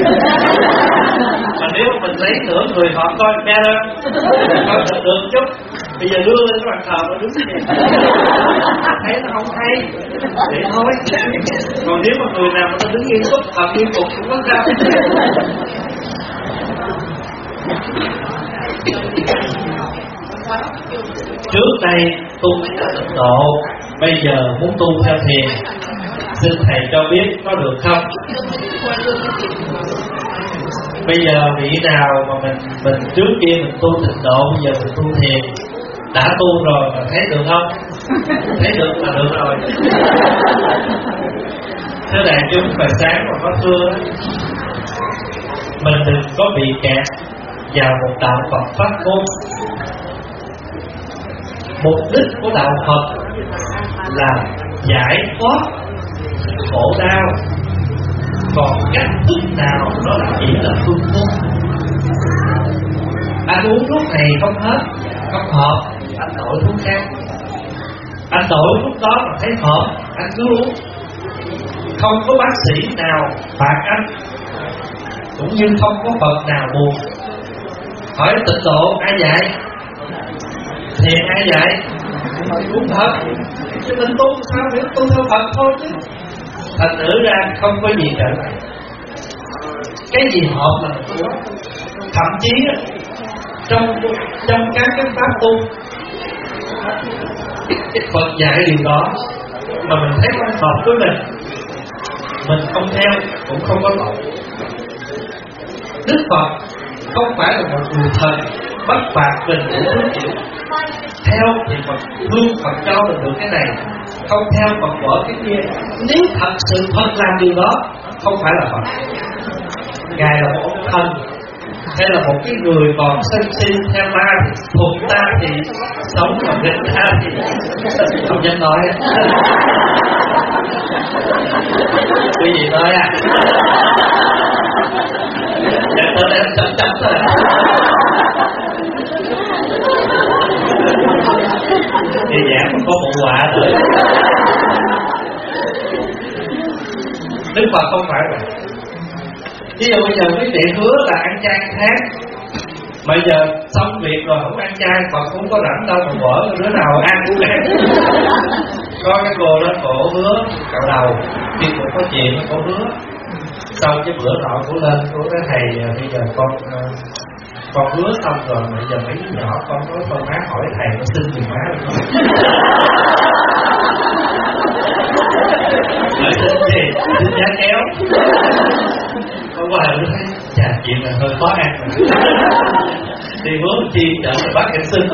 mà nếu mà mình lấy nửa người họ coi camera coi được chút, bây giờ đưa lên cái bàn thờ nó đứng thấy nó không hay để thôi. Còn nếu mà người nào mà nó đứng nghiêm túc, thật nghiêm túc cũng có sao. Trước đây tu theo tịnh độ, bây giờ muốn tu theo thiền, xin thầy cho biết có được không? Bây giờ vị nào mà mình trước kia mình tu tịnh độ, bây giờ mình tu thiền, đã tu rồi mà thấy được không? Thấy được là được rồi. Thế đại chúng phải sáng mà có thưa, mình đừng có bị kẹt vào một đạo Phật pháp môn. Mục đích của đạo Phật là giải thoát khổ đau, còn cách thức nào đó là chỉ là phương thức. Anh uống thuốc này không hết, không hợp, anh đổi thuốc khác. Anh đổi thuốc đó mà thấy hợp, anh cứ uống. Không có bác sĩ nào phạt anh, cũng như không có Phật nào buồn. Hỏi tịnh độ ai dạy? Thiền ai dạy? Uống thật. Chứ mình tu sao để tu theo Phật thôi chứ. Thành thử ra không có gì trở lại. Cái gì hợp là mình tu. Thậm chí trong các cái pháp tu, Phật dạy điều đó mà mình thấy không hợp với mình không theo cũng không có tội. Đức Phật không phải là một người thần bắt phạt mình để hướng chịu. Theo thì Phật thương, Phật cho mình được cái này, không theo Phật bỏ cái kia. Nếu thật sự Phật làm điều đó, không phải là Phật. Ngài là một ông thần, hay là một cái người còn sân si theo ta thì thuộc ta thì sống, còn nghịch ta thì không dám nói. Quý vị nói à? Dạ tôi em chấm rồi. Thì giảng mà có một quả nữa. Đức Phật không phải vậy. Ví dụ bây giờ quý vị hứa là ăn chay tháng, bây giờ xong việc rồi không ăn chay, Phật cũng có rảnh đâu mà bỏ đứa nào ăn cũng ăn. Có cái cô đó cổ hứa cạo đầu, khi cổ có chuyện cổ hứa. Sau cái bữa nọ cổ lên, cổ nói thầy bây giờ con hứa xong rồi, bây giờ mấy đứa nhỏ con nói con má hỏi thầy có xin gì má được không? Nói xin gì? Xin giá kéo. Hôm qua tôi thấy chà chuyện là hơi khó ăn rồi. Thì muốn chi chợ thì bắt em xin.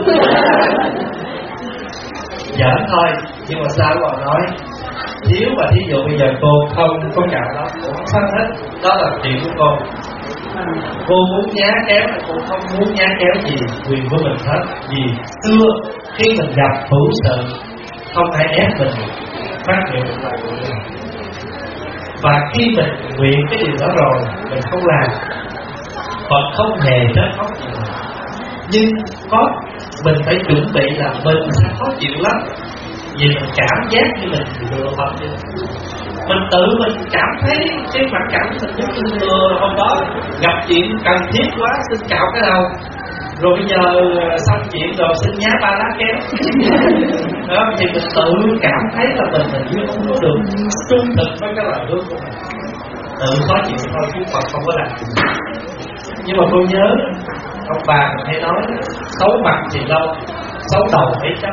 Giỡn thôi, nhưng mà sao còn nói thiếu mà thí dụ bây giờ cô không có cạo đó, cô không phân hết, đó là chuyện của cô. Cô muốn nhá kéo thì cô không muốn nhá kéo gì, quyền của mình hết. Vì xưa khi mình gặp hữu sự, không ai ép mình phát hiện được lại của mình. Và khi mình nguyện cái điều đó rồi, mình không làm, Phật không hề trách móc gì. Nhưng có mình phải chuẩn bị là mình sẽ khó chịu lắm, vì mình cảm giác như mình lừa Phật vậy. Mình tự mình cảm thấy cái mặt cảm mình giống như lừa hôm đó gặp chuyện cần thiết quá xin cạo cái đầu, rồi bây giờ xong chuyện rồi xin nhá 3 lá kéo. Đó, thì mình tự cảm thấy là mình không có được trung thực với cái lời hứa của mình, tự khó chịu thôi chứ Phật không có làm. Nhưng mà tôi nhớ ông bà mình hay nói xấu mặt thì lâu, xấu đầu mấy chắc.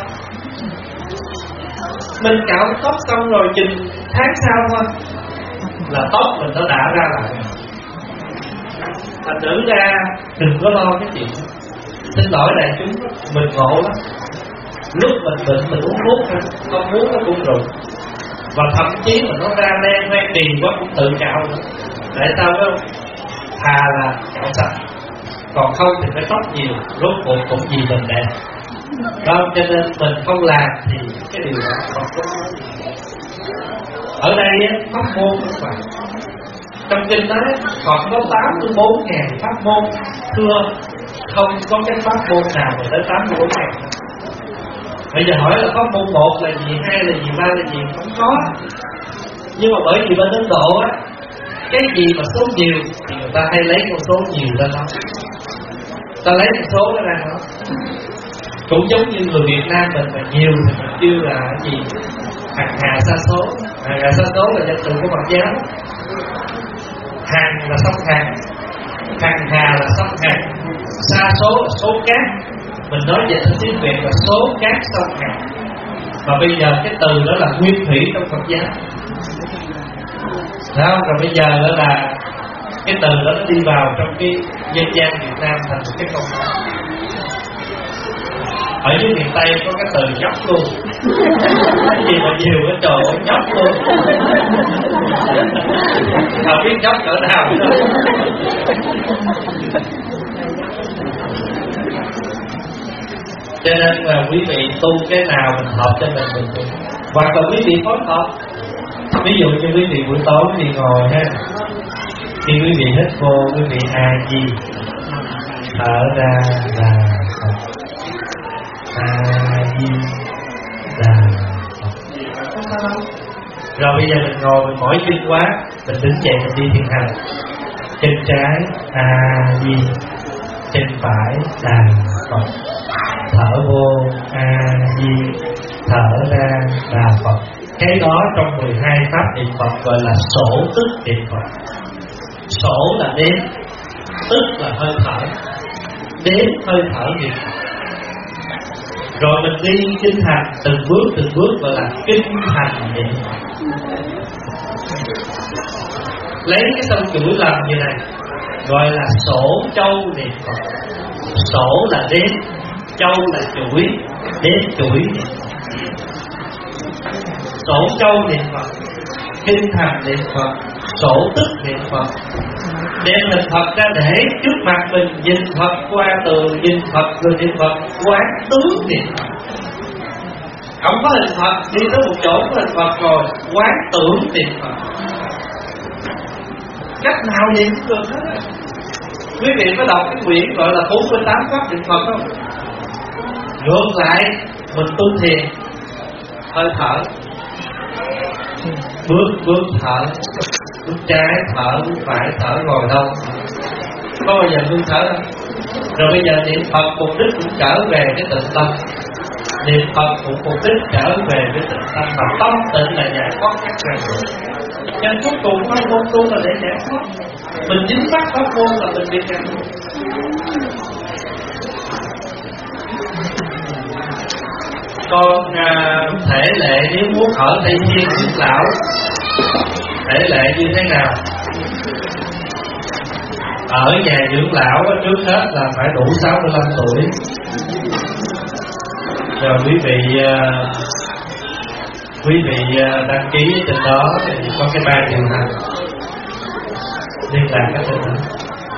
Mình cạo tóc xong rồi chừng tháng sau thôi là tóc mình nó đã ra lại. Thành thử ra đừng có lo cái chuyện. Xin lỗi đại chúng, mình ngộ lắm. Lúc mình bệnh mình uống thuốc thôi, không muốn nó cũng rụng. Và thậm chí mà nó ra đen hay kỳ quá cũng tự cạo nữa. Tại sao phải không? Thà là cạo sạch, còn không thì phải tóc nhiều, rốt cuộc cũng vì mình đẹp. Đó, cho nên mình không làm thì cái điều đó không có nói gì. Ở đây pháp môn cũng vậy. Trong kinh nói còn có 84.000 pháp môn, thưa không có cái pháp môn nào mà tới 84.000. Bây giờ hỏi là pháp môn 1 là gì, 2 là gì, 3 là gì, không có. Nhưng mà bởi vì bên Ấn Độ á, cái gì mà số nhiều thì người ta hay lấy con số nhiều ra đó, ta lấy con số đó ra đó. Cũng giống như người Việt Nam mình mà nhiều thì mình kêu là cái gì hằng hà sa số. Hằng hà sa số là danh từ của Phật giáo. Hằng là sông Hằng, hằng hà là sông Hằng, sa số là số cát. Mình nói về tiếng Việt là số cát sông Hằng. Và bây giờ cái từ đó là nguyên thủy trong Phật giáo. Đó, rồi bây giờ đó là cái từ đó nó đi vào trong cái dân gian Việt Nam thành một cái câu nói. Ở dưới miền Tây có cái từ nhóc luôn. Cái gì mà nhiều cái trò nhóc luôn. Không biết nhóc cỡ nào nữa. Cho nên là quý vị tu cái nào mình hợp cho mình tu. Hoặc là quý vị phối hợp. Ví dụ như quý vị buổi tối quý vị ngồi ha, khi quý vị hít vô quý vị A Di, thở ra là Phật, A Di Đà Phật. Rồi bây giờ mình ngồi mình mỏi chân quá, mình đứng dậy mình đi thiền hành. Chân trái A Di, chân phải Đà Phật, thở vô A Di, thở ra Đà Phật. Cái đó trong 12 pháp niệm Phật gọi là sổ tức niệm Phật. Sổ là đếm, tức là hơi thở. đếm hơi thở niệm Phật. Rồi mình đi kinh hành từng bước gọi là kinh hành niệm Phật. Lấy cái sông chuỗi làm như này, gọi là sổ châu niệm Phật. Sổ là đếm, châu là chuỗi, đếm chuỗi niệm Phật. Sổ châu niệm Phật, kinh hành niệm Phật, sổ tức niệm Phật. Đem hình Phật ra để trước mặt mình, nhìn Phật qua tường, nhìn Phật rồi niệm Phật, quán tướng niệm Phật. Không có hình Phật, đi tới một chỗ có hình Phật rồi, quán tưởng niệm Phật. Cách nào vậy cũng được hết. Quý vị có đọc cái quyển gọi là 48 pháp niệm Phật không? Ngược lại, mình tu thiền, hơi thở, bước thở, bước trái thở, bước phải thở, ngồi đâu có bao giờ ngưng thở đâu. Rồi bây giờ niệm Phật mục đích cũng trở về cái tịnh tâm. Niệm Phật cũng mục đích trở về với tịnh tâm, mà tâm tịnh là giải thoát các ràng buộc. Cho nên cuối cùng pháp môn tu là để giải thoát. Mình dính mắc pháp môn là mình bị ràng buộc. Còn thể lệ nếu muốn ở Tây Thiên dưỡng lão, thể lệ như thế nào? Ở nhà dưỡng lão trước hết là phải đủ 65 tuổi. Rồi quý vị đăng ký trên đó thì có cái ban điều hành liên lạc các tình huống.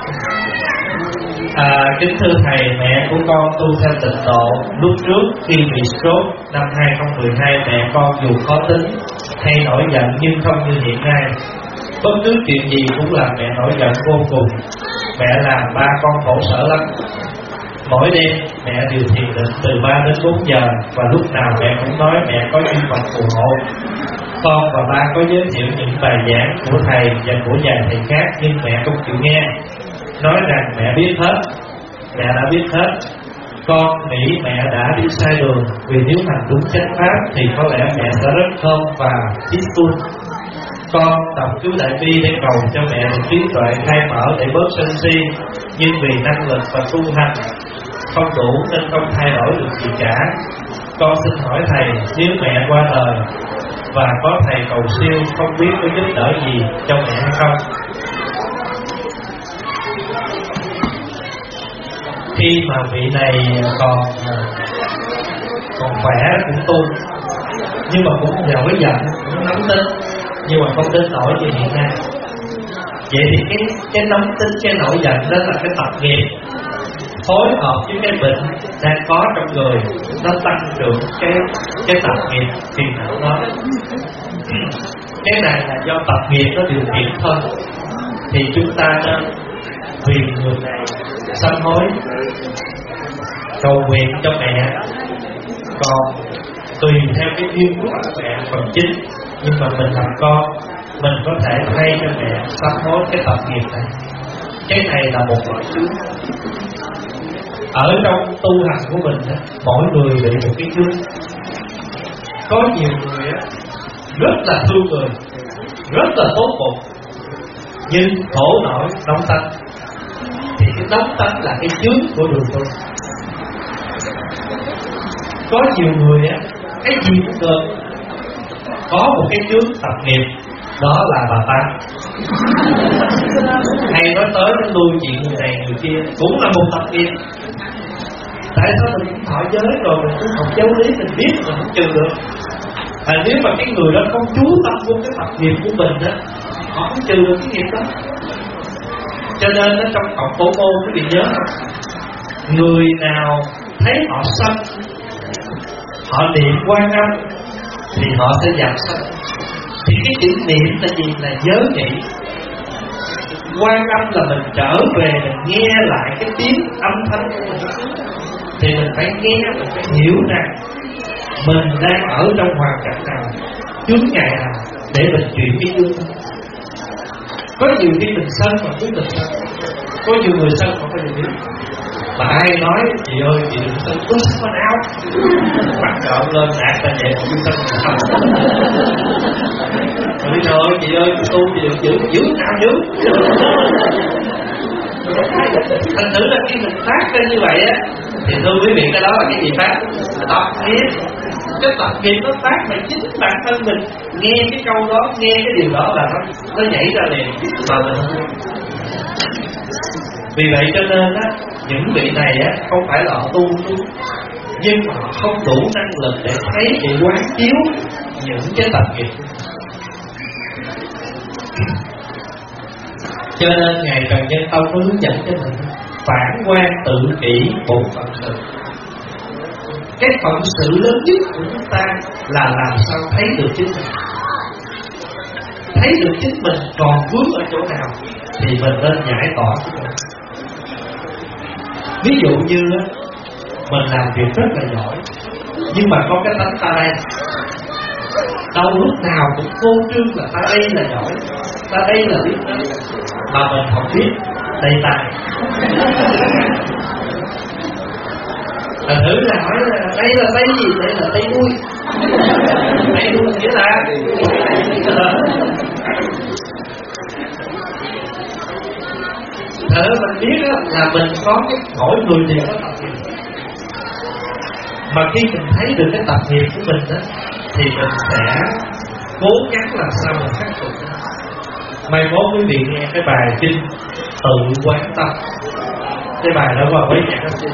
Kính thưa thầy, mẹ của con tu theo tịnh độ. Lúc trước khi bị stroke năm 2012, mẹ con dù khó tính hay nổi giận nhưng không như hiện nay. Bất cứ chuyện gì cũng làm mẹ nổi giận vô cùng. Mẹ làm ba con khổ sở lắm. Mỗi đêm mẹ đều thiền định từ 3 đến 4 giờ, và lúc nào mẹ cũng nói mẹ có duyên Phật phù hộ. Con và ba có giới thiệu những bài giảng của thầy và của vài thầy khác, nhưng mẹ không chịu nghe, nói rằng mẹ biết hết. Mẹ đã biết hết. Con nghĩ mẹ đã đi sai đường, vì nếu hành đúng chánh pháp thì có lẽ mẹ sẽ rất thơm và peaceful. Con đọc chú Đại Bi để cầu cho mẹ được trí tuệ khai mở để bớt sân si, nhưng vì năng lực và tu hành không đủ nên không thay đổi được gì cả. Con xin hỏi thầy, nếu mẹ qua đời và có thầy cầu siêu, không biết có giúp đỡ gì cho mẹ hay không? Khi mà vị này còn khỏe cũng tu, nhưng mà cũng giỏi giận, cũng nóng tính, nhưng mà không đến nổi như hiện nay. Vậy thì cái nóng tính, cái nổi giận đó là cái tập nghiệp phối hợp với cái bệnh đang có trong người, nó tăng trưởng cái tập nghiệp phiền não đó. Cái này là do tập nghiệp nó điều khiển thôi. Thì chúng ta nên vì người này sám hối, cầu nguyện cho mẹ. Còn tùy theo cái duyên của mẹ phần chính, nhưng mà mình làm con, mình có thể thay cho mẹ sám hối cái tập nghiệp này. Cái này là một loại chướng. Ở trong tu hành của mình, mỗi người bị một cái chướng. Có nhiều người rất là thương người, rất là tốt bụng, nhưng khổ nổi nóng tánh. Thì cái nóng tánh là cái chướng của đường tu. Có nhiều người cái gì cũng được, có một cái chướng tập nghiệp, đó là bà ta. Hay nói tới nó lui chuyện người này người kia, cũng là một tập nghiệp. Tại sao mình cũng thọ giới rồi, mình cũng học giáo lý, mình biết mình không trừ được. Nếu mà cái người đó không chú tâm vô cái tập nghiệp của mình họ không trừ được cái nghiệp đó. Cho nên trong học Phổ Môn quý vị nhớ, người nào thấy họ sân, họ niệm Quan Âm thì họ sẽ giảm sân. Thì cái chữ niệm là gì? Là nhớ nghĩ. Quan Âm là mình trở về, mình nghe lại cái tiếng âm thanh của mình. Thì mình phải nghe, mình phải hiểu rằng mình đang ở trong hoàn cảnh nào, chướng ngại nào, để mình chuyển cái chướng. Có nhiều khi mình sân mà cứ mình sân, có nhiều người sân không có gì biết. Mà ai nói chị ơi chị đừng sân, có sân con áo bắt trộn lên nạt ta vậy không sân không. Rồi trời ơi chị ơi tu chị đừng giữ nào giữ. Thành thử là khi mình phát ra như vậy á, thì thưa quý vị, cái đó là cái gì phát? Tập nghiệp. Cái tập nghiệp nó phát mà chính bản thân mình nghe cái câu đó, nghe cái điều đó là nó nhảy ra liền mà mình không. Vì vậy cho nên á, những vị này á không phải là họ tu đúng, nhưng mà họ không đủ năng lực để thấy, để quán chiếu những cái tập nghiệp. Cho nên Ngài Trần Nhân Tông có hướng dẫn cho mình phản quan tự kỷ bổn phận sự. Cái phận sự lớn nhất của chúng ta là làm sao thấy được chính mình. Thấy được chính mình còn vướng ở chỗ nào thì mình nên giải tỏa chính mình. Ví dụ như mình làm việc rất là giỏi, nhưng mà có cái tánh ta đây, đâu lúc nào cũng vô trương là ta đây là giỏi, ta đây là biết đó, mà mình không biết đây tài. Thử là hỏi là đây là tay gì? Đây là tay đuôi. Tay đuôi nghĩa là thử mình biết là mình có cái mỗi người đều có tập nghiệp. Mà khi mình thấy được cái tập nghiệp của mình đó, thì mình sẽ cố gắng làm sao mình khắc phục. Mai mốt quý vị nghe cái bài kinh tự quán tâm. Cái bài đó qua với nhạc kinh.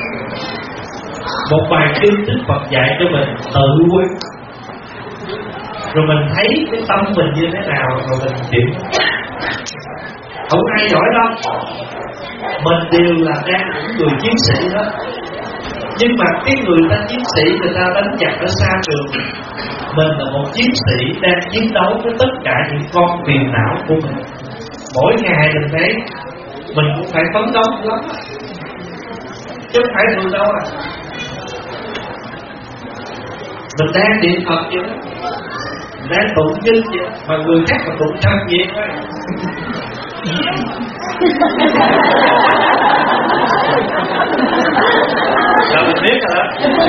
Một bài kinh Đức Phật dạy cho mình tự quán. Rồi mình thấy cái tâm mình như thế nào, rồi mình chuyển. Không ai giỏi đâu, mình đều là đang những người chiến sĩ đó. Nhưng mà cái người ta chiến sĩ, người ta đánh giặc ở xa trường, mình là một chiến sĩ đang chiến đấu với tất cả những con phiền não của mình. Mỗi ngày mình thấy mình cũng phải phấn đấu lắm, chứ không phải thường đâu à. Mình đang niệm Phật vậy đó, đang tụng kinh vậy, mà người khác mà tụng trăm việc thôi. Rồi mình biết rồi đó.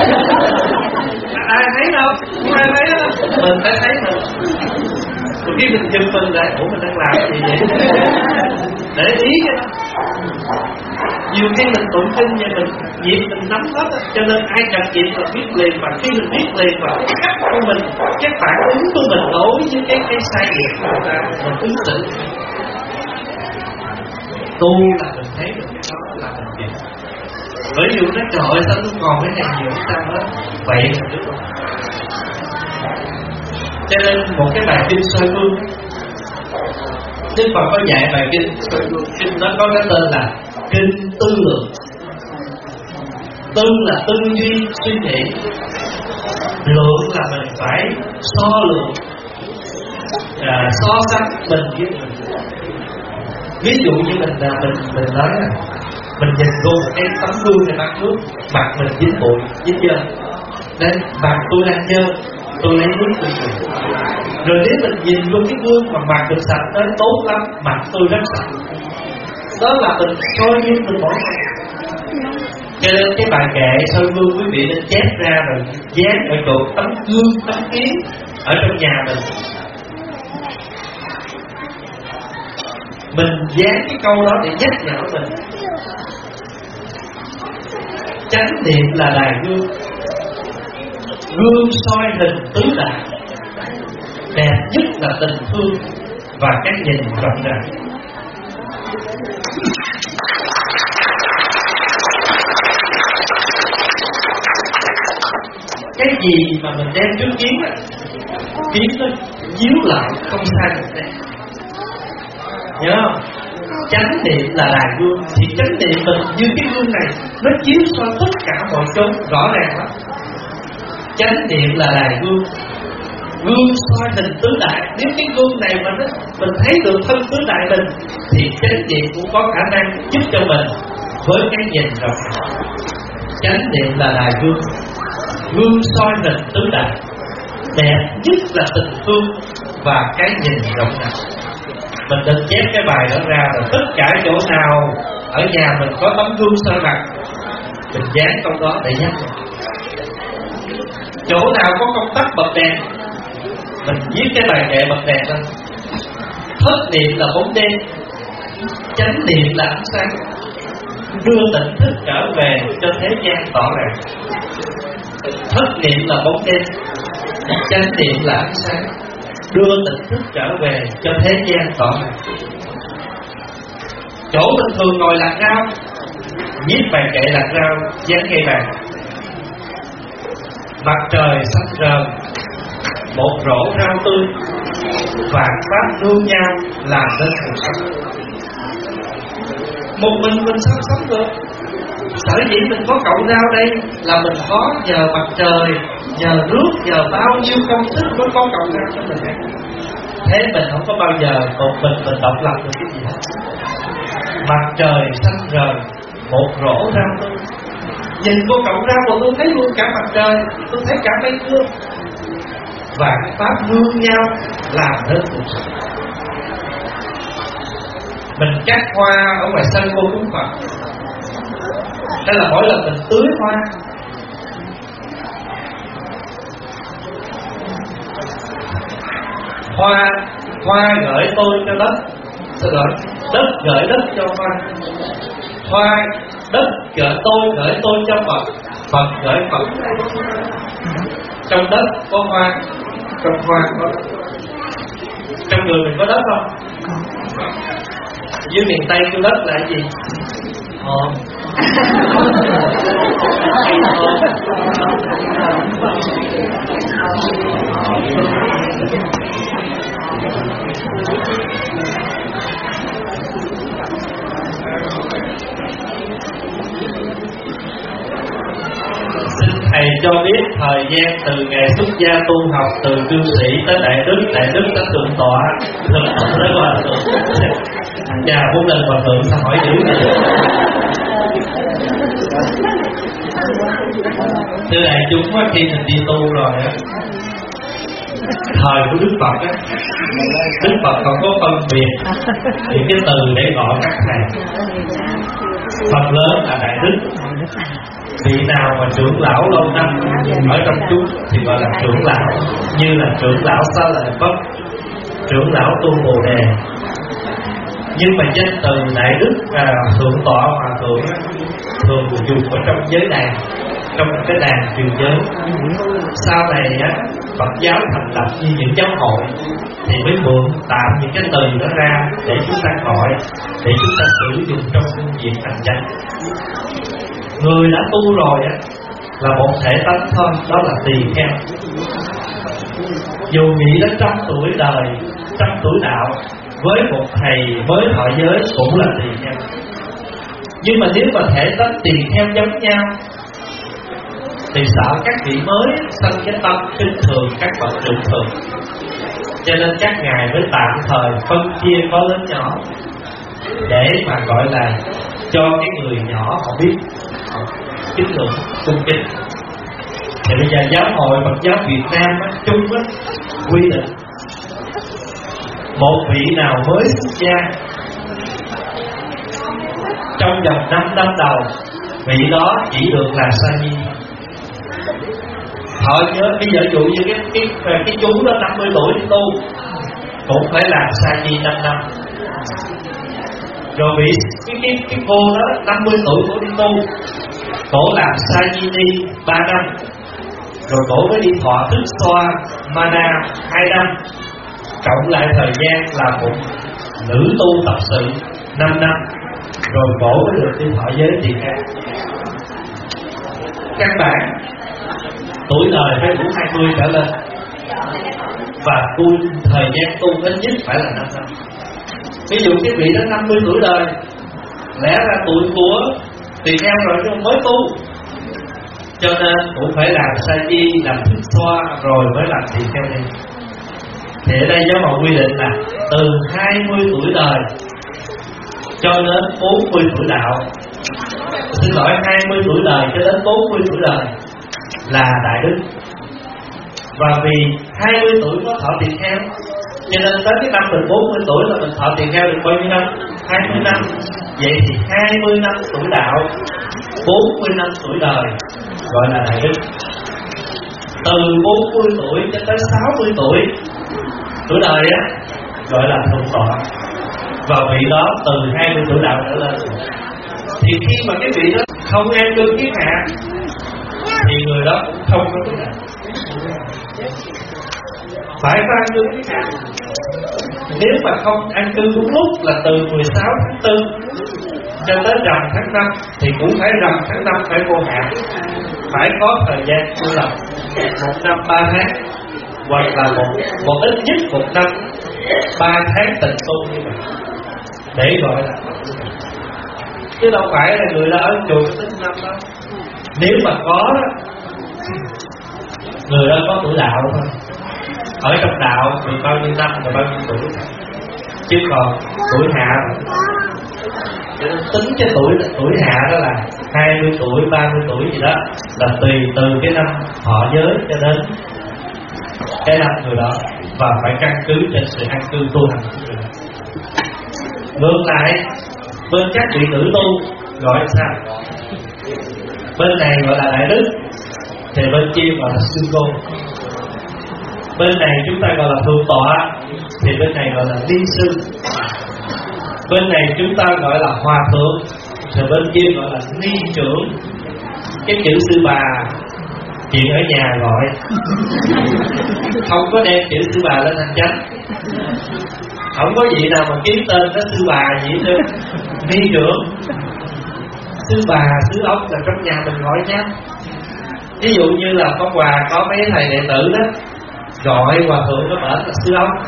Ai thấy đâu, không ai thấy đâu. Mình phải thấy mình. Rồi khi mình dừng mình lại, ủa mình đang làm gì vậy? Để ý cái đó. Nhiều khi mình tụng kinh vậy mình nhịp mình nắm hết, cho nên ai cần nhịp là biết liền. Mà khi mình biết liền và cái cách của mình, cái phản ứng của mình đối với cái sai biệt của người ta, mình ứng xử. Tu là mình thấy được cái đó là mình biết. Bởi vì nó trời ơi sao tôi còn cái này nhiều sao hết. Vậy là được rồi. Cho nên một cái bài kinh soi gương, Đức Phật có dạy bài kinh soi gương. Kinh nó có cái tên là kinh tư lượng. Tư là tư duy suy nghĩ, lượng là mình phải so lượng, so sánh mình với mình. Ví dụ như mình nói là mình nhìn vô một cái tấm gương này mặt nước, mặt mình dính bụi, dính dơ, nên mặt tôi đang dơ, tôi lấy nước tôi dùng. Rồi nếu mình nhìn vô cái gương mà mặt mình sạch tới tốt lắm, mặt tôi rất sạch, đó là mình soi gương mình mỗi ngày. Cho nên cái bài kệ soi gương quý vị nên chép ra rồi dán ở chỗ tấm gương, tấm kiến ở trong nhà mình. Mình dán cái câu đó để nhắc nhở mình. Chánh niệm là đài gương, gương soi hình tứ đại, đẹp nhất là tình thương và cái nhìn rộng rãi. Cái gì mà mình đem trước kiến á, kiến nó chiếu lại không sai một đây. Nhớ không? Chánh niệm là đài gương, thì chánh niệm mình như cái gương này, nó chiếu soi tất cả mọi chỗ rõ ràng lắm. Chánh niệm là đài gương, gương soi hình tứ đại. Nếu cái gương này mà mình thấy được thân tứ đại mình, thì chánh niệm cũng có khả năng giúp cho mình với cái nhìn rộng. Chánh niệm là đài gương, gương soi hình tứ đại, đẹp nhất là tình thương và cái nhìn rộng rãi. Mình nên chép cái bài đó ra, rồi tất cả chỗ nào ở nhà mình có tấm gương soi mặt, mình dán trong đó để nhắc. Chỗ nào có công tắc bật đèn, mình viết cái bài kệ bật đèn lên. Thất niệm là bóng đêm, chánh niệm là ánh sáng, đưa tỉnh thức trở về cho thế gian tỏ ràng. Thất niệm là bóng đêm, chánh niệm là ánh sáng, đưa tỉnh thức trở về cho thế gian tỏ ràng. Chỗ bình thường ngồi lạc rau, nhiếp bàn kệ lạc rau, dán cây bàn. Mặt trời xanh rờn, một rổ rau tươi, vạn pháp nương nhau làm nên cuộc sống. Một mình sao sống được? Sở dĩ mình có cọng rau đây là mình có nhờ mặt trời, nhờ nước, nhờ bao nhiêu công thức mới có cọng rau cho mình ăn. Thế mình không có bao giờ một mình độc lập được cái gì hết. Mặt trời xanh rờn, một rổ rau tươi. Nhìn cô cọng rau mà tôi thấy luôn cả mặt trời, tôi thấy cả mây mưa. Vạn pháp nương nhau làm nên cuộc sống. Mình cắt hoa ở ngoài sân cô cúng Phật, đây là mỗi lần mình tưới hoa. Hoa gửi tôi cho đất, đất gửi đất cho hoa, đất gửi tôi cho Phật, Phật gửi Phật. Trong đất có hoa, trong hoa có đất. Trong người mình có đất không? Dưới miền Tây kêu đất là gì? Hồn. Xin thầy cho biết thời gian từ ngày xuất gia tu học, từ cư sĩ tới đại đức tới thượng tọa, thượng tọa tới hòa thượng. Nhà 4 lần hòa thượng sao hỏi dữ vậy? Thưa đại chúng, khi mình đi tu rồi á, thời của Đức Phật á, Đức Phật còn có phân biệt những cái từ để gọi các thầy. Phần lớn là đại đức. Vị nào mà trưởng lão lâu năm ở trong chúng thì gọi là trưởng lão, như là trưởng lão Xá Lợi Phất, trưởng lão Tu Bồ Đề. Nhưng mà danh từ đại đức và thượng tọa hòa thượng thường dùng ở trong giới đàn, trong cái đàn truyền giới. Sau này á, Phật giáo thành lập như những giáo hội thì mới mượn tạm những cái từ đó ra để chúng ta gọi, để chúng ta sử dụng trong công việc hành chánh. Người đã tu rồi á là một thể tánh thôi, đó là tỳ kheo. Dù nghĩ đến 100 tuổi đời, 100 tuổi đạo, với một thầy mới thọ giới cũng là tỳ kheo. Nhưng mà nếu mà thể tánh tỳ kheo giống nhau thì sợ các vị mới sanh cái tâm kinh thường các bậc trưởng thường, cho nên các ngài mới tạm thời phân chia có lớn nhỏ để mà gọi là cho cái người nhỏ họ biết kính ngưỡng cung kính. Thì bây giờ giáo hội Phật giáo Việt Nam á, chung á, quy định một vị nào mới xuất gia trong vòng 5 năm đầu, vị đó chỉ được là sa di. Họ nhớ bây giờ dụ như cái chú đó 50 tuổi đi tu cũng phải làm sa di 5 năm. Rồi bị cái cô đó 50 tuổi cổ đi tu, cổ làm sa di đi 3 năm, rồi cổ mới đi thọ thức xoa mana 2 năm, cộng lại thời gian là một nữ tu tập sự 5 năm, rồi cổ mới được đi thọ giới tỳ kheo. Các bạn tuổi đời phải đủ 20 trở lên, và tu thời gian tu ít nhất phải là 5 năm. Ví dụ cái vị đó 50 tuổi đời, lẽ ra tuổi của tỳ kheo rồi nhưng mới tu, cho nên cũng phải làm sa di, làm thức xoa rồi mới làm tỳ kheo đi. Thì ở đây giáo hội quy định là từ 20 tuổi đời cho đến 40 tuổi đạo. Xin lỗi, 20 tuổi đời cho đến 40 tuổi đời là đại đức. Và vì 20 tuổi có thọ tỳ kheo, cho nên tới cái năm mình 40 tuổi là mình thọ tỳ kheo được bao nhiêu năm? 20 năm. Vậy thì 20 năm tuổi đạo, 40 năm tuổi đời gọi là đại đức. Từ 40 tuổi cho tới 60 tuổi đời á gọi là thượng tọa. vào vị đó từ 20 tuổi đạo trở lên. Thì khi mà cái vị đó không an cư kiết hạ thì người đó cũng không có kiết hạ. Phải có an cư kiết hạ. Nếu mà không an cư đúng lúc là từ 16 tháng 4 cho tới rằm tháng 5 thì cũng phải rằm tháng 5 phải vô hạn. Phải có thời gian tu tập 1 năm 3 tháng, hoặc là một ít nhất 1 năm 3 tháng tịnh tu như vậy để gọi là, chứ đâu phải là người đó ở chùa tính năm đó. Nếu mà có đó, người đó có tuổi đạo thôi, ở trong đạo được bao nhiêu năm là bao nhiêu tuổi, chứ còn tuổi hạ tính cái tuổi hạ đó là 20 tuổi, 30 tuổi gì đó, là tùy từ cái năm thọ giới cho đến cái năm người đó, và phải căn cứ trên sự an cư tu hành của người đó. Ngược lại, bên các vị nữ tu gọi sao? Bên này gọi là đại đức, thì bên kia gọi là sư cô. Bên này chúng ta gọi là thượng tọa, thì bên này gọi là liên sư. Bên này chúng ta gọi là hòa thượng, thì bên kia gọi là ni trưởng. Cái chữ sư bà chuyện ở nhà gọi, không có đem chữ sư bà lên hành chánh. Không có vị nào mà kiếm tên đó sư bà gì hết. Ni trưởng, sư bà, sư ông là trong nhà mình gọi nhau. Ví dụ như là con Hòa có mấy thầy đệ tử đó, gọi hòa thượng nó mở là sư ông.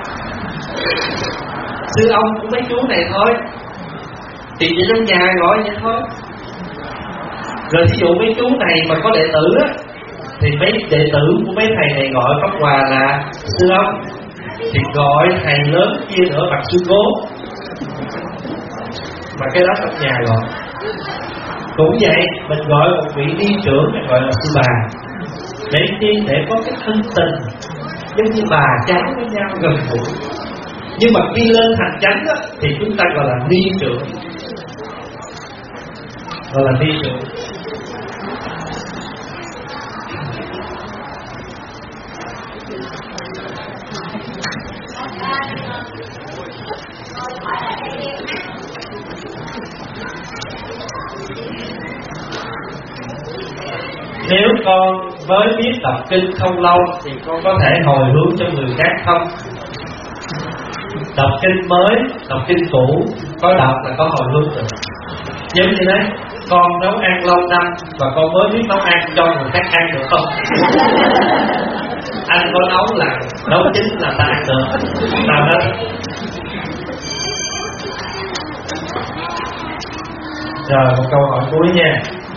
Sư ông của mấy chú này thôi, thì chỉ trong nhà gọi vậy thôi. Rồi ví dụ mấy chú này mà có đệ tử á, thì mấy đệ tử của mấy thầy này gọi Pháp Hòa là sư ông, thì gọi thầy lớn kia nữa bằng sư cố. Mà cái đó trong nhà gọi. Cũng vậy, mình gọi một vị đi trưởng mình gọi là sư bà, để có cái thân tình giống như bà cháu với nhau gần gũi. Nhưng mà khi lên hành chánh đó, thì chúng ta gọi là ni trưởng, gọi là ni trưởng. Nếu con mới biết đọc kinh không lâu thì con có thể hồi hướng cho người khác không? Đọc kinh mới, đọc kinh cũ, có đọc là có hồi hướng được. Giống như đấy, con nấu ăn lâu năm và con mới biết nấu ăn cho người khác ăn được không? Anh có nấu là nấu chín là ta ăn được. Nào đó. Rồi một câu hỏi cuối nha.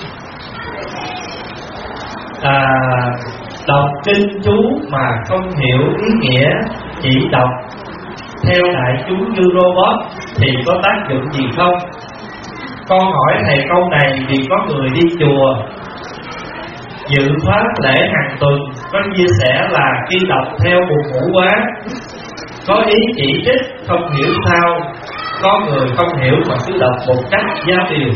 Đọc kinh chú mà không hiểu ý nghĩa, chỉ đọc theo đại chúng như robot thì có tác dụng gì không? Con hỏi thầy câu này vì có người đi chùa dự pháp lễ hàng tuần có chia sẻ là khi đọc theo buồn ngủ quá, có ý chỉ trích không hiểu sao, có người không hiểu mà cứ đọc một cách giáo điều.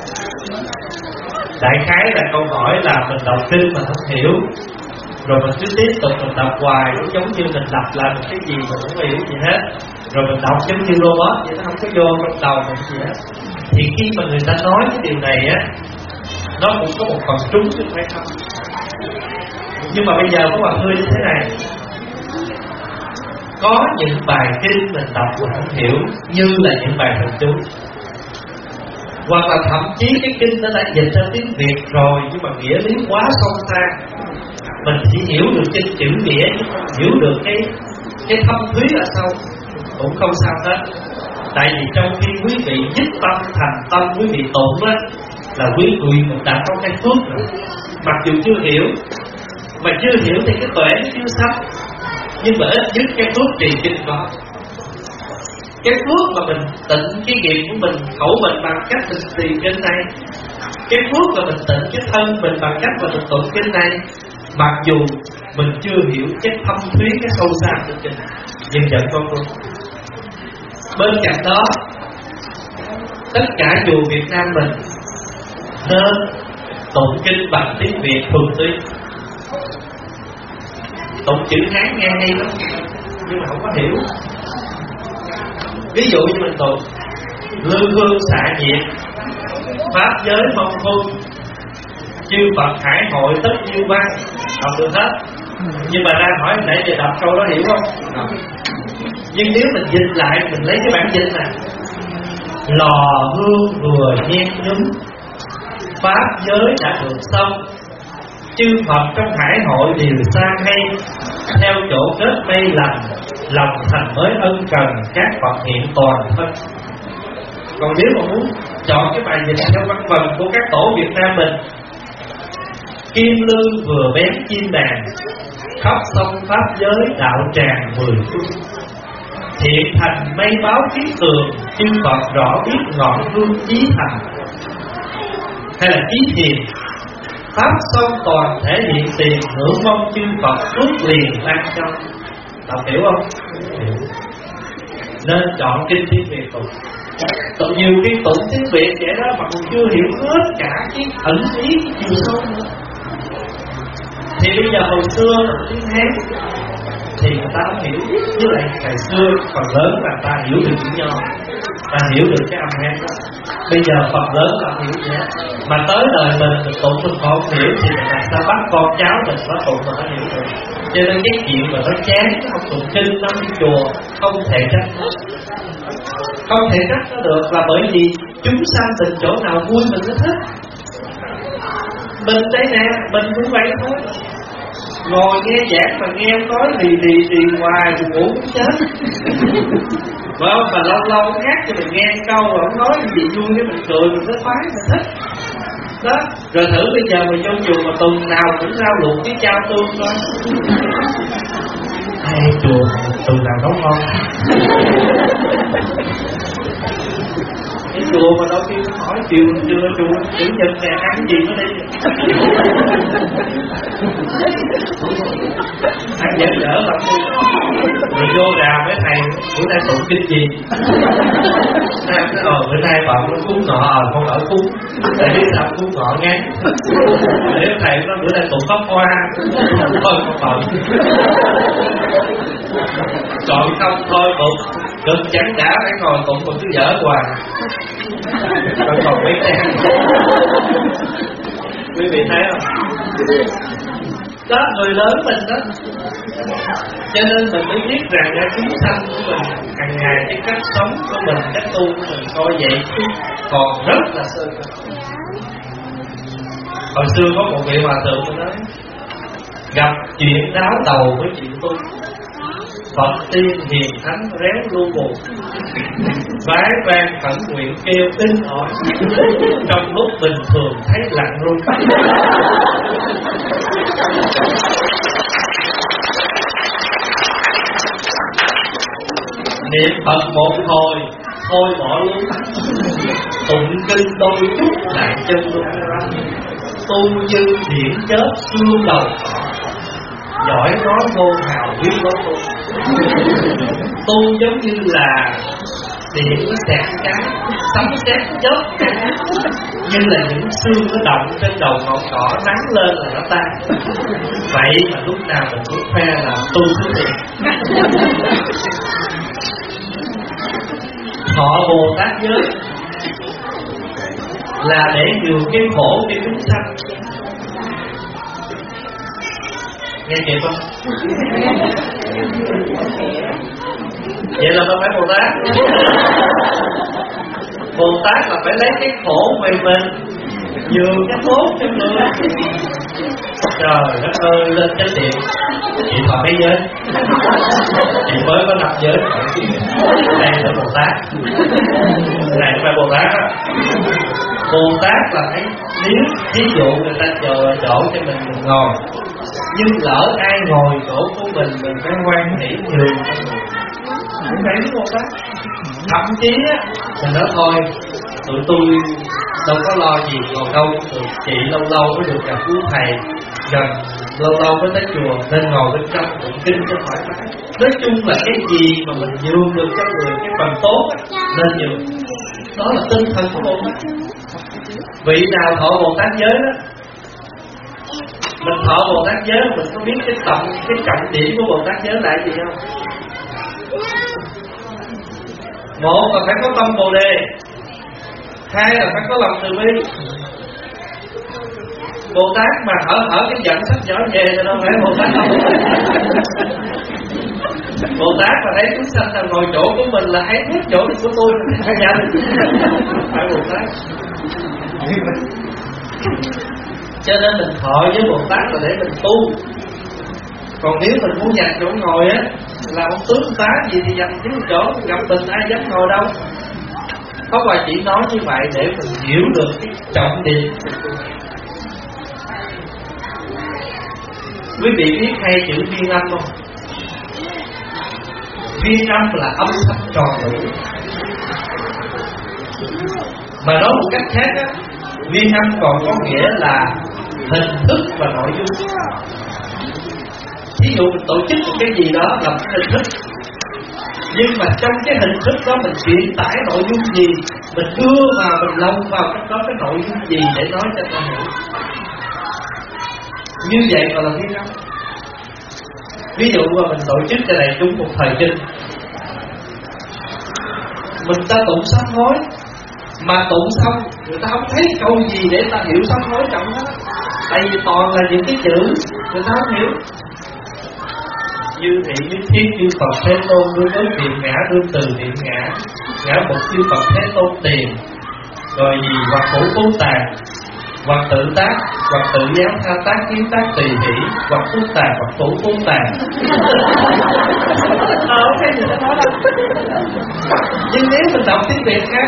Đại khái là câu hỏi là mình đọc kinh mà không hiểu, rồi mình cứ tiếp tục mình đọc hoài, cũng giống như mình lặp lại một cái gì mà không hiểu gì hết, rồi mình đọc giống như robot vậy, nó không có vô trong đầu mình gì hết. Thì khi mà người ta nói cái điều này á, nó cũng có một phần trúng chứ phải không? Nhưng mà bây giờ có bạn hơi như thế này, có những bài kinh mình đọc mà không hiểu như là những bài thần chú, hoặc là thậm chí cái kinh nó đã dịch ra tiếng Việt rồi nhưng mà nghĩa lý quá sâu xa, mình chỉ hiểu được trên chữ nghĩa chứ không hiểu được cái thâm thúy ở sâu, cũng không sao hết. Tại vì trong khi quý vị dứt tâm thành tâm, quý vị tụng á, là quý vị cũng đã có cái phước rồi. Mặc dù chưa hiểu, mà chưa hiểu thì cái tuệ nó chưa sắp, nhưng mà ít nhất cái phước trì kinh có. Cái phước mà mình tịnh cái nghiệp của mình, khẩu mình bằng cách mình trì kinh này, cái phước mà mình tịnh cái thân mình bằng cách mà mình tụng kinh này, mặc dù mình chưa hiểu cái thâm thúy, cái sâu xa của kinh, nhưng vẫn có phước. Bên cạnh đó, tất cả chùa Việt Nam mình nên tụng kinh bằng tiếng Việt thuần túy. Tụng chữ Hán nghe hay lắm, nhưng mà không có hiểu. Ví dụ như mình tụng lương hương xạ nhiệt, pháp giới mong huân, chư Phật hải hội tất như văn. Đọc được hết. Nhưng mà ra hỏi nãy giờ đọc câu đó hiểu không? Nhưng nếu mình dịch lại, mình lấy cái bản dịch này: lò hương vừa nhen nhúm, pháp giới đã được xong, chư Phật trong hải hội đều xa hay, theo chỗ kết mây lành, lòng thành mới ân cần, các Phật hiện toàn thân. Còn nếu mà muốn chọn cái bài dịch theo văn vần của các tổ Việt Nam mình: kim lương vừa bén chim đàn, khắp sông pháp giới đạo tràng 10 phương. Thiện thành mây báo khí tường, chư Phật rõ biết ngọn hương chí thành. Hay là chí thiền, pháp xong toàn thể hiện tiền, ngưỡng mong chư Phật phước liền lan cho. Đọc hiểu không? Hiểu. Nên chọn kinh tiếng Việt tụng. Tụng nhiều kinh tụng tiếng Việt vậy đó mà còn chưa hiểu hết cả cái ẩn ý chiều sâu nữa. Thì bây giờ hồi xưa tiếng Hán thì người ta không hiểu, với lại ngày xưa phần lớn là ta hiểu được chữ Nho, ta hiểu được cái âm Hán đó. Bây giờ phần lớn là hiểu vậy, mà tới đời mình tụng mình không hiểu thì mình làm sao bắt con cháu mình nó tụng mà nó hiểu được. Cho nên cái chuyện mà nó chán, không tụng kinh, nó đi chùa không thể trách nó. Không thể trách nó được là bởi vì chúng sanh tình chỗ nào vui mình mới thích. Mình đây nè, mình cũng vậy thôi. Ngồi nghe giảng mà nghe nói thì hoài thì ngủ cũng chết. Phải không? Mà lâu lâu hát cho mình nghe câu rồi ông nói gì vui cái mình cười, mình mới khoái, mình thích. Đó, rồi thử bây giờ mình vô chùa mà tuần nào cũng rau luộc với chao tương thôi. Ai chùa tuần nào nấu ngon. Cái chùa mà đôi khi hỏi chiều chưa chùa chủ nhật nè ăn gì nó đi. Ăn dở dở lắm đi. Rồi vô rào với thầy bữa nay tụng kinh gì. Bữa nay bạn cúng ngọ con ở cúng. Thầy biết sao cúng ngọ ngắn. Nếu thầy nói bữa nay tụng pháp hoa thôi con bận. Còn không thôi tụng cực chẳng đã phải ngồi tụng mà cứ dở hoài. Còn mấy trang. Quý vị thấy không? Đó, người lớn mình đó. Cho nên mình mới biết rằng là chúng sanh của mình hàng ngày cái cách sống của mình, cách tu của mình coi vậy còn rất là sơ cực. Hồi xưa có một vị hòa thượng mình nói gặp chuyện đáo đầu với chuyện tu, Phật tiên hiền thánh réo lưu buồn, vái vang khẩn nguyện kêu in ỏi, trong lúc bình thường thấy lặng run. Niệm Phật một hồi thôi bỏ luôn, tụng kinh đôi chút lại chân luôn. Tu như điển chết xương đầu, giỏi nói ngôn hào biết lối tu. Tu giống như là điện nó xẹt cái, sấm sét chớp cái, như là những xương nó động trên đầu ngọn cỏ, nắng lên là nó tan. Vậy mà lúc nào mình cũng khoe là tu thứ thiện. Thọ Bồ Tát giới là để nhường cái khổ cho chúng sanh. Nghe kịp không? Vậy là không phải Bồ Tát. Bồ Tát là phải lấy cái khổ về mình, nhường cái tốt cho người. Trời đất ơi, lên chánh điện chị thọ mấy giới, chị mới có 5 giới. Đây là Bồ Tát. Này không phải Bồ Tát đó. Bồ Tát là phải, nếu ví dụ người ta chờ chỗ cho mình ngồi, nhưng lỡ ai ngồi chỗ của mình phải hoan hỷ nhường cho người. Cũng phải Bồ Tát. Thậm chí á, mình nói thôi, tụi tôi đâu có lo gì, còn đâu được chị lâu lâu mới được gặp cứu thầy, gần lâu lâu mới tới chùa, nên ngồi bên trong tụng kinh cho thoải mái. Nói chung là cái gì mà mình nhường được cho người, cái phần tốt nên nhường. Đó là tinh thần của Bồ Tát. Vị nào thọ Bồ Tát giới đó, mình thọ Bồ Tát giới, mình có biết cái trọng điểm của Bồ Tát giới là gì không? Một là phải có tâm Bồ Đề, hai là phải có lòng từ bi. Bồ Tát mà ở cái dẫn sách giỏi về thì đâu phải Bồ Tát đâu. Bồ Tát mà thấy chúng sanh là ngồi chỗ của mình là thấy hết chỗ của tôi phải nhận, phải Bồ Tát. Cho nên mình thọ với Bồ Tát là để mình tu. Còn nếu mình muốn dành chỗ ngồi á, là ông tướng tá gì thì dành chính chỗ, gặp mình ai dám ngồi đâu. Có vài chỉ nói như vậy để mình hiểu được cái trọng điểm. Quý vị biết hay chữ viên âm không? Viên âm là âm thanh tròn đủ. Mà nói một cách khác á, viên âm còn có nghĩa là hình thức và nội dung. Ví dụ mình tổ chức một cái gì đó là một hình thức, nhưng mà trong cái hình thức đó mình truyền tải nội dung gì, mình đưa vào, mình lồng vào trong đó cái nội dung gì để nói cho ta hiểu. Như vậy gọi là viên âm. Ví dụ mà mình tổ chức cho đại chúng một thời kinh, mình ta tụng sám hối, mà tụng xong người ta không thấy câu gì để ta hiểu sám hối trọng hết, tại vì toàn là những cái chữ người ta không hiểu. Như thị như thiết như Phật Thế Tôn đương đối tiện ngã đương từ tiện ngã một như Phật Thế Tôn tiền, rồi gì hoặc khổ cố tàn, hoặc tự tác, hoặc tự giáo tha tác kiến tác tùy hỷ, hoặc phúc tàn, hoặc tổ phúc tàn. Không thấy gì đó đâu. Nhưng nếu mình đọc tiếng Việt khác,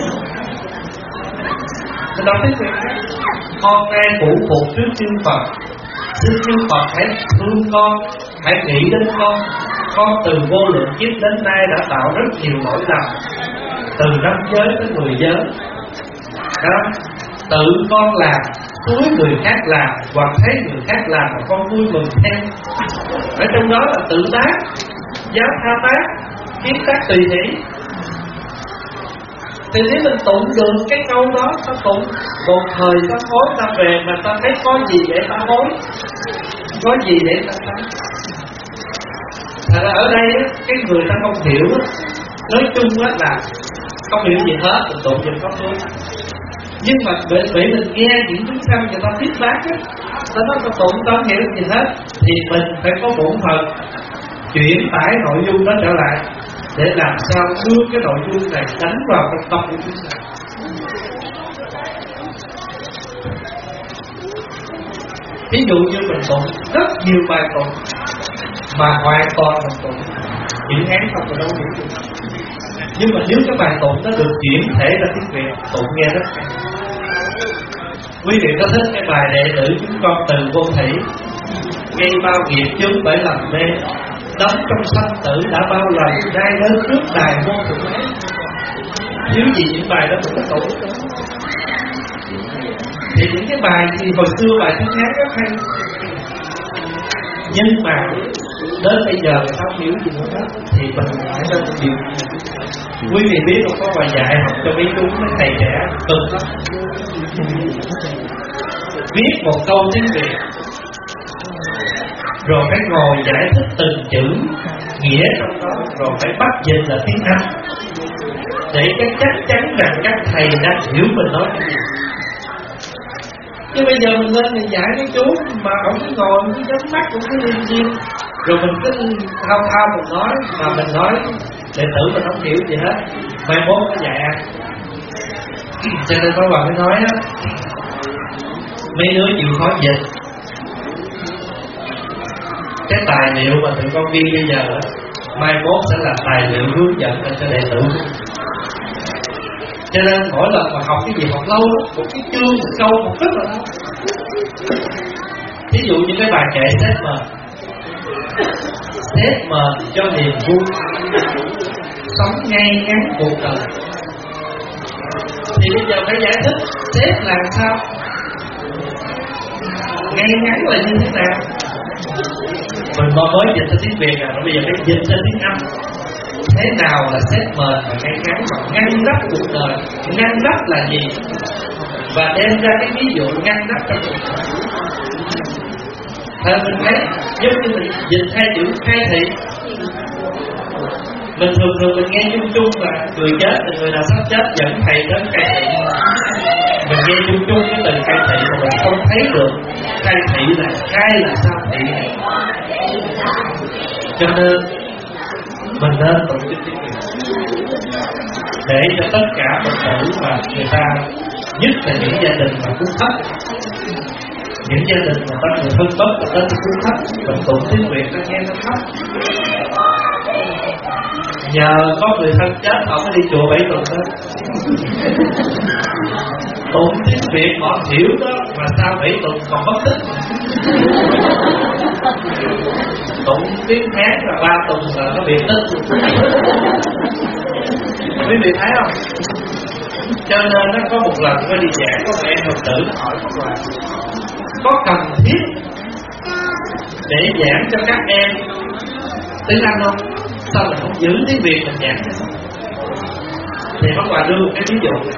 mình đọc tiếng Việt khác, con nay phủ phục trước chư Phật, xin chư Phật hãy thương con, hãy nghĩ đến con từ vô lượng kiếp đến nay đã tạo rất nhiều lỗi lầm, từ 5 giới tới 10 giới. Đó, tự con làm, túi người khác làm, hoặc thấy người khác làm mà con vui mừng theo. Ở trong đó là tự tác, giáo tha tác, kiến tác tùy hỷ. Thì nếu mình tụng được cái câu đó, ta tụng một thời ta hối, ta về mà ta thấy có gì để ta hối, có gì để ta thấy. Thật ra ở đây cái người ta không hiểu, nói chung là không hiểu gì hết, mình tụng dùm pháp luôn. Nhưng mà bởi mình nghe những chúng sanh người ta viết bác á, ta nói ta tụng ta không hiểu gì hết, thì mình phải có bổn phận chuyển tải nội dung đó trở lại, để làm sao đưa cái nội dung này đánh vào trong tâm của chúng sanh. Ví dụ như mình tụng rất nhiều bài tụng mà hoàn toàn mình tụng chuyển án không có đâu hiểu được. Nhưng mà nếu cái bài tụng nó được chuyển thể ra tiếng Việt, tụng nghe rất hay. Quý vị có thích cái bài đệ tử chúng con từ vô thủy, gây bao nghiệp chướng bởi lầm mê, đắm trong sanh tử đã bao lần, nay đến trước đài vô thượng ấy. Thiếu gì những bài đó mình có tụng. Thì những cái bài thì hồi xưa bài tiếng Hán rất hay, nhưng mà đến bây giờ người ta không hiểu gì nữa đó, thì mình phải nên điều. Quý vị biết không, có bài dạy học cho mấy chúng mấy thầy trẻ cực lắm. Viết một câu tiếng Việt rồi phải ngồi giải thích từng chữ nghĩa trong đó, rồi phải bắt dịch là tiếng Anh để cái chắc chắn rằng các thầy đang hiểu mình nói cái gì. Chứ bây giờ mình lên mình giải cái chú mà ông cứ ngồi, ông cứ nhắm mắt, ông cứ liên viên, rồi mình cứ thao mình nói, mà mình nói đệ tử mình không hiểu gì hết, mai mốt nó dạy ăn. Cho nên có bà mới nói á, mấy đứa chịu khó dịch cái tài liệu mà tụi con ghi bây giờ đó, mai mốt sẽ là tài liệu hướng dẫn cho đệ tử. Cho nên mỗi lần mà học cái gì học lâu đó, một cái chương, một câu, một rất là lâu. Ví dụ như cái bài kệ xét mền cho niềm vui, sống ngay ngắn cuộc đời. Thì bây giờ phải giải thích xét làm sao, ngay ngắn là như thế nào. Mình mới dịch ra tiếng Việt rồi bây giờ phải dịch ra tiếng Anh. Thế nào là xét mền và ngay ngắn, mà ngăn nắp cuộc đời? Ngăn nắp là gì? Và đem ra cái ví dụ ngăn nắp trong cuộc đời. Thật mình thấy giống như mình dịch hai chữ khai thị. Mình thường mình nghe chung chung là người chết thì người nào sắp chết dẫn thầy đến cai thị. Mình nghe chung chung cái từ cai thị mà mình không thấy được cai thị là sao thị này. Cho nên mình nên tổ chức tiếng Việt để cho tất cả Phật tử và người ta, nhất là những gia đình mà cúng thấp, những gia đình mà có người thân bất và tên cúng thấp, mình tụng tiếng Việt nó nghe nó thấp. Nhờ có người thân chết họ mới đi chùa 7 tuần đó. Tụng tiếng Việt họ hiểu đó, mà sao 7 tuần còn mất tích. Tụng tiếng Hán là 3 tuần là nó biệt tích. Quý vị thấy không? Cho nên nó có một lần tôi đi giảng, có một em Phật tử hỏi là có cần thiết để giảng cho các em tiếng Anh không? Sao mình không giữ tiếng Việt mình giảng? Thì Pháp Hòa đưa một cái ví dụ.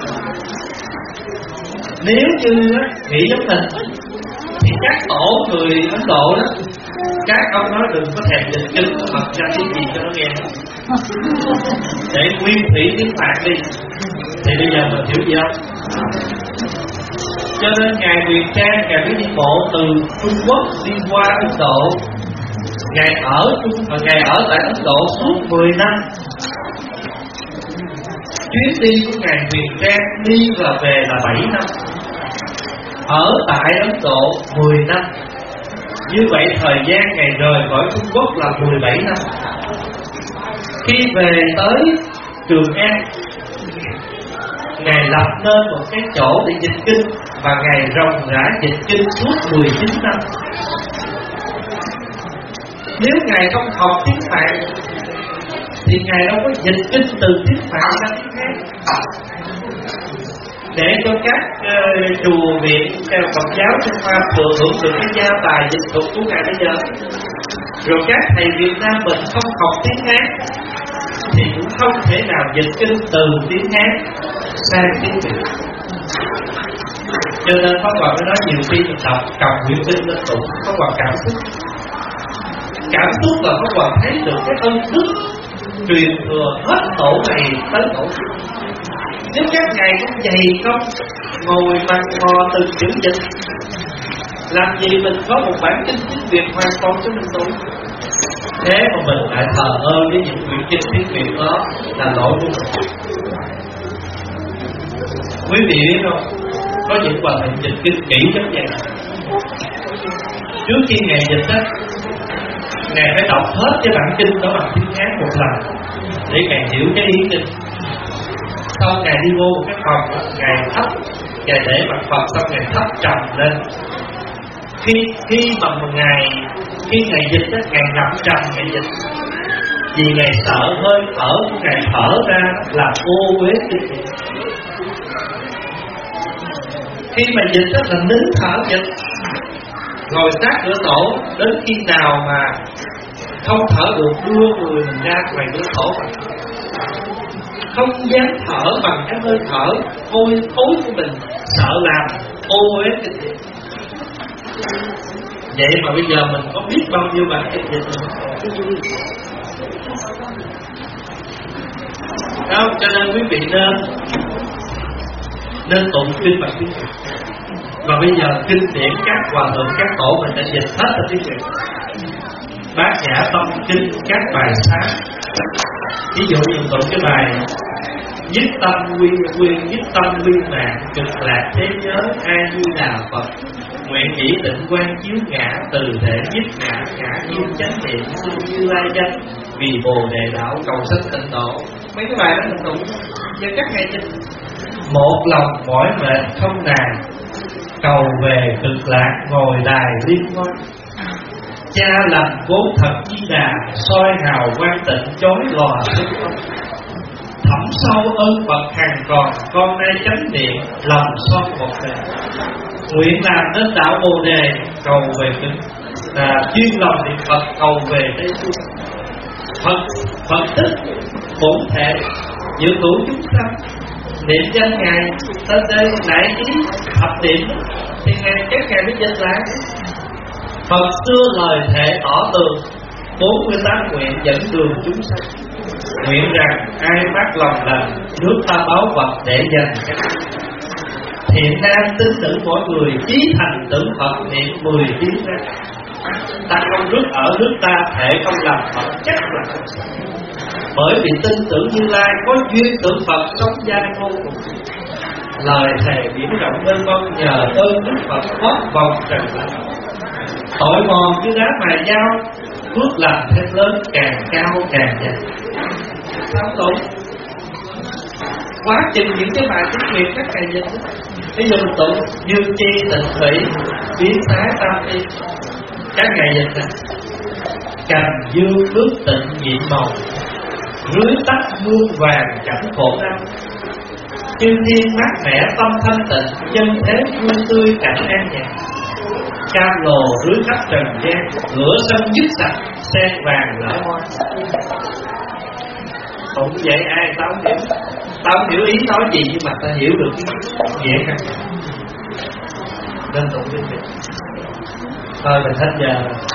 Nếu như nghĩ giống mình thì các tổ người Ấn Độ đó, các ông nói đừng có thèm dịch kinh bật ra tiếng gì cho nó nghe, để nguyên thủy tiếng Phạn đi. Thì bây giờ mình hiểu gì không? Cho nên Ngài Huyền Trang, Ngài mới đi bộ từ Trung Quốc đi qua Ấn Độ. Ngài ở tại Ấn Độ suốt 10 năm. Chuyến đi của Ngài Huyền Trang đi và về là 7 năm. Ở tại Ấn Độ 10 năm. Như vậy thời gian Ngài rời khỏi Trung Quốc là 17 năm. Khi về tới Trường An, Ngài lập nên một cái chỗ để dịch kinh, và Ngài ròng rã dịch kinh suốt 19 năm. Nếu Ngài không học tiếng Phạn thì Ngài đâu có dịch kinh từ tiếng Phạn ra tiếng Hán. Để cho các chùa viện theo Phật giáo Trung Hoa thừa hưởng được cái gia tài dịch thuật của Ngài bây giờ. Rồi các thầy Việt Nam mình không học tiếng Hán thì cũng không thể nào dịch kinh từ tiếng Hán sang tiếng Việt. Cho nên Pháp Hòa mới nói nhiều khi mình đọc cầm nguyện kinh lên tụng, Pháp Hòa cảm xúc. Cảm xúc là Pháp Hòa thấy được cái ân đức truyền thừa hết tổ này tới tổ kia. Nếu các ngài cũng dày công ngồi bằng mò từng chữ dịch, làm gì mình có một bản kinh tiếng Việt hoàn toàn cho mình tụng. Thế mà mình lại thờ ơ với những quyển kinh tiếng Việt đó là lỗi của mình. Quý vị biết không? Có những bà thầy dịch kinh kỹ giống vậy. Trước khi Ngài dịch á, Ngài phải đọc hết cái bản kinh đó bằng tiếng Hán một lần để Ngài hiểu cái ý kinh. Sau Ngài đi vô một cái phòng, Ngài thấp, Ngài để mặt Phật, xong Ngài thấp trầm lên. Khi Ngài dịch á, Ngài nằm trầm Ngài dịch, vì Ngài sợ hơi thở của Ngài thở ra là ô uế kinh Việt. Khi mà dịch á là nín thở dịch, ngồi sát cửa tổ, đến khi nào mà không thở được đưa người mình ra ngoài cửa tổ mà không dám thở bằng cái hơi thở hôi thối của mình, sợ làm ô uế kinh Việt. Vậy mà bây giờ mình có biết bao nhiêu bản kinh dịch rồi. Không, cho nên quý vị nên tụng kinh bằng tiếng Việt. Và bây giờ kinh điển các hòa thượng các tổ mình đã dịch hết ra tiếng Việt. Bát Nhã Tâm Kinh các bài sáng, ví dụ như tụng cái bài nhất tâm quy mạng, cực lạc thế giới A Di Đà Phật, nguyện chỉ tịnh quan chiếu ngã, từ thể nhất ngã, ngã nhiên chánh niệm, xưng Như Lai danh, vì Bồ Đề đạo cầu sanh tịnh độ. Mấy cái bài đó mình tụng cho các ngày dịch. Một lòng mỏi mệt không nàn, cầu về cực lạc ngồi đài liên quan. Cha lành vốn thật Di Đà, soi hào quang tịnh chói lòa thức không. Thẳm sâu ơn Phật hàng còn, con nay chánh niệm lòng son một đề. Nguyện làm đến đạo Bồ Đề, cầu về cực chuyên lòng niệm Phật cầu về Tây Phương. Phật tích bổn thể dự thủ chúng sanh, niệm danh Ngài tới đây đại ý thập niệm thì các Ngài mới dịch lại. Phật xưa lời thệ tỏ tường, 48 nguyện dẫn đường chúng sanh. Nguyện rằng ai phát lòng làm, nước ta báo vật để dành các thiện nam tín nữ mỗi người chí thành tưởng Phật niệm 10 tiếng ra. Ta không rước ở nước ta thể không làm Phật chắc là không sao. Bởi vì tin tưởng Như Lai có duyên tưởng Phật sống giai vô cùng. Lời thề biển rộng mênh mông nhờ ơn Đức Phật thoát vòng trần lạc. Tội mòn như đá mài dao, phước làm thêm lớn càng cao càng dày. Sao tội? Quá trình những cái bài tiếng Việt các thầy dịch, ví dụ tụng dương chi tịnh thủy biến thái tam y, các ngày dịch này cành dương nước tịnh nhiệm màu, rưới tắt muôn vàng cảnh khổ đau. Chư thiên mát mẻ tâm thanh tịnh, nhân thế vui tươi cảnh an nhàn. Cam lồ rưới khắp trần gian, lửa sân dứt sạch, sen vàng lỡ hoa. Cũng vậy ai tao không hiểu. Tao không hiểu ý nói gì, nhưng mà ta hiểu được cái nghĩa khác. Nên tụng cái việc. Thôi mình hết giờ.